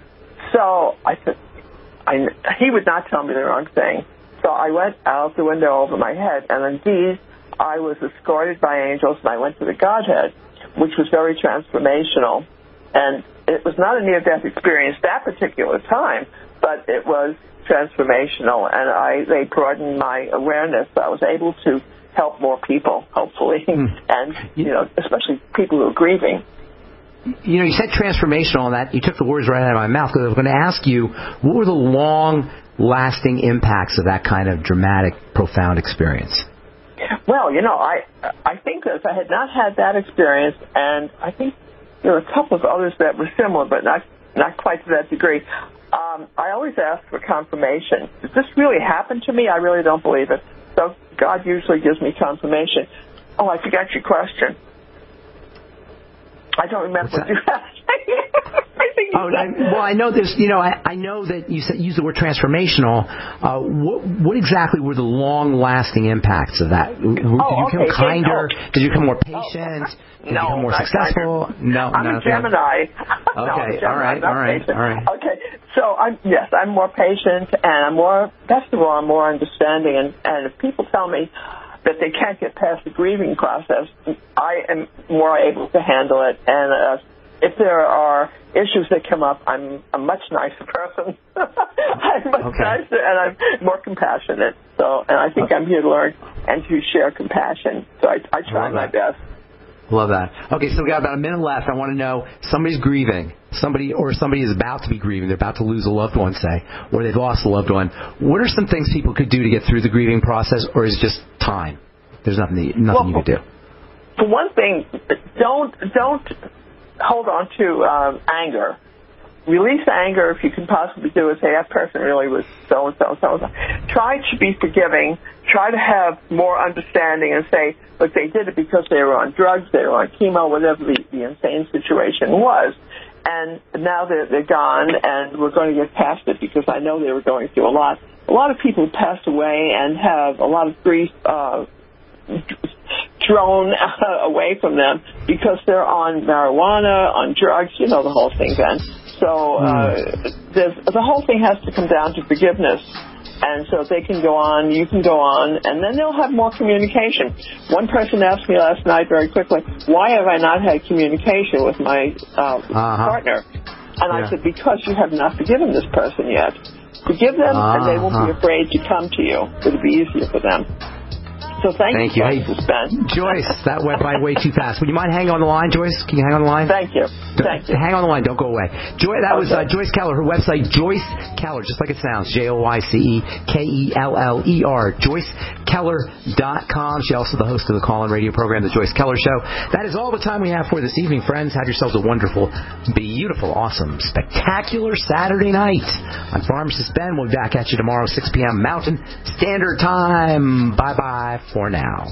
Speaker 21: So I said, I, he would not tell me the wrong thing. So I went out the window over my head, and indeed, I was escorted by angels, and I went to the Godhead, which was very transformational. And it was not a near-death experience that particular time, but it was transformational, and I they broadened my awareness. I was able to help more people, hopefully, mm. and, you know, especially people who are grieving.
Speaker 3: you know, you said transformational, and that you took the words right out of my mouth, because I was going to ask you, what were the long-lasting impacts of that kind of dramatic, profound experience?
Speaker 21: Well, you know, I I think that if I had not had that experience, and I think there were a couple of others that were similar, but not not quite to that degree. Um, I always ask for confirmation. Does this really happen to me? I really don't believe it. So God usually gives me confirmation. Oh, I forgot your question. I don't remember what you asked.
Speaker 3: Oh, I, well, I know this. You know, I, I know that you said, use the word transformational. Uh, what, what exactly were the long-lasting impacts of that? Did you
Speaker 21: oh,
Speaker 3: become
Speaker 21: okay.
Speaker 3: kinder?
Speaker 21: Oh.
Speaker 3: Did you become more patient?
Speaker 21: Oh.
Speaker 3: Did
Speaker 21: no,
Speaker 3: you become more successful?
Speaker 21: Kinder.
Speaker 3: No,
Speaker 21: I'm
Speaker 3: no,
Speaker 21: a Gemini.
Speaker 3: Okay,
Speaker 21: no, I'm a Gemini,
Speaker 3: all right, all right,
Speaker 21: patient.
Speaker 3: all right.
Speaker 21: Okay, so I'm yes, I'm more patient, and I'm more. Best of all, I'm more understanding. And, and if people tell me that they can't get past the grieving process, I am more able to handle it. And uh, if there are issues that come up, I'm a much nicer person. I'm much
Speaker 3: okay.
Speaker 21: nicer, and I'm more compassionate. So, and I think okay. I'm here to learn and to share compassion. So I, I try my best.
Speaker 3: Love that. Okay, so we got about a minute left. I want to know, somebody's grieving, somebody or somebody is about to be grieving. They're about to lose a loved one, say, or they've lost a loved one. What are some things people could do to get through the grieving process, or is it just time? There's nothing that, nothing
Speaker 21: well,
Speaker 3: you could do.
Speaker 21: For one thing, don't don't hold on to um, anger. Release anger if you can possibly do it. Say, that person really was so-and-so, so-and-so. Try to be forgiving. Try to have more understanding and say, look, they did it because they were on drugs, they were on chemo, whatever the, the insane situation was. And now they're, they're gone, and we're going to get past it because I know they were going through a lot. A lot of people pass away and have a lot of grief uh, thrown away from them because they're on marijuana, on drugs, you know the whole thing then. So uh, there's, the whole thing has to come down to forgiveness. And so they can go on, you can go on, and then they'll have more communication. One person asked me last night very quickly, why have I not had communication with my uh, uh-huh. partner? And yeah. I said, because you have not forgiven this person yet. Forgive them, uh-huh. and they won't be afraid to come to you. It'll be easier for them. So thank,
Speaker 3: thank
Speaker 21: you,
Speaker 3: you.
Speaker 21: Hey,
Speaker 3: Joyce, that went by way too fast. Would you mind hanging on the line, Joyce? Can you hang on the line?
Speaker 21: Thank you. Thank you.
Speaker 3: Hang on the line. Don't go away. Joy, that okay. was uh, Joyce Keller. Her website, Joyce Keller, just like it sounds, J O Y C E K E L L E R, joyce keller dot com. She's also the host of the call-in radio program, The Joyce Keller Show. That is all the time we have for this evening, friends. Have yourselves a wonderful, beautiful, awesome, spectacular Saturday night. I'm Pharmacist Ben. We'll be back at you tomorrow, six p.m. Mountain Standard Time. Bye-bye for now.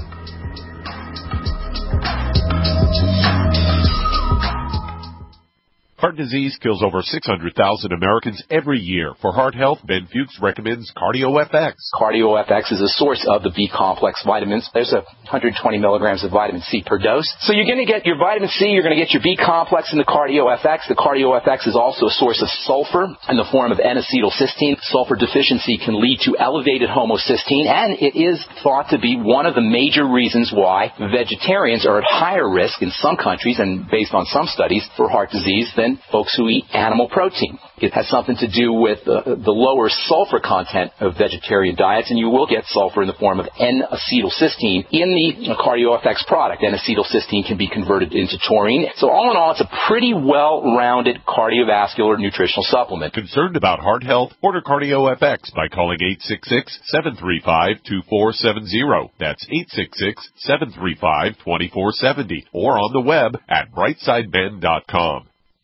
Speaker 5: Heart disease kills over six hundred thousand Americans every year. For heart health, Ben Fuchs recommends CardioFX.
Speaker 13: CardioFX is a source of the B-complex vitamins. There's a one hundred twenty milligrams of vitamin C per dose. So you're going to get your vitamin C, you're going to get your B-complex in the CardioFX. The CardioFX is also a source of sulfur in the form of N-acetylcysteine. Sulfur deficiency can lead to elevated homocysteine, and it is thought to be one of the major reasons why vegetarians are at higher risk in some countries, and based on some studies, for heart disease than folks who eat animal protein. It has something to do with uh, the lower sulfur content of vegetarian diets, and you will get sulfur in the form of N-acetylcysteine in the CardioFX product. N-acetylcysteine can be converted into taurine. So all in all, it's a pretty well-rounded cardiovascular nutritional supplement.
Speaker 5: Concerned about heart health? Order CardioFX by calling eight six six, seven three five, two four seven zero. That's eight six six, seven three five, two four seven zero. Or on the web at brightside ben dot com.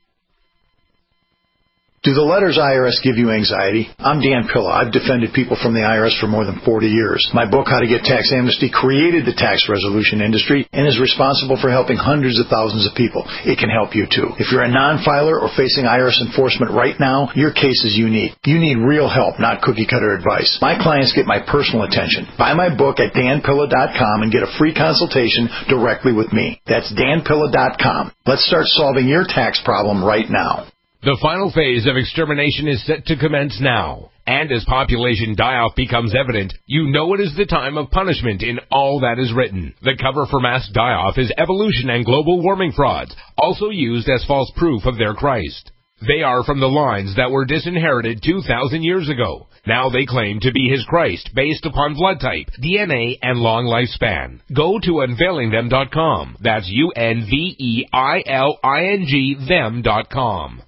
Speaker 22: Do the letters I R S give you anxiety? I'm Dan Pilla. I've defended people from the I R S for more than forty years. My book, How to Get Tax Amnesty, created the tax resolution industry and is responsible for helping hundreds of thousands of people. It can help you, too. If you're a non-filer or facing I R S enforcement right now, your case is unique. You need real help, not cookie-cutter advice. My clients get my personal attention. Buy my book at dan pilla dot com and get a free consultation directly with me. That's dan pilla dot com. Let's start solving your tax problem right now.
Speaker 23: The final phase of extermination is set to commence now. And as population die-off becomes evident, you know it is the time of punishment in all that is written. The cover for mass die-off is evolution and global warming frauds, also used as false proof of their Christ. They are from the lines that were disinherited two thousand years ago. Now they claim to be his Christ based upon blood type, D N A, and long lifespan. Go to unveiling them dot com. That's U N V E I L I N G them dot com.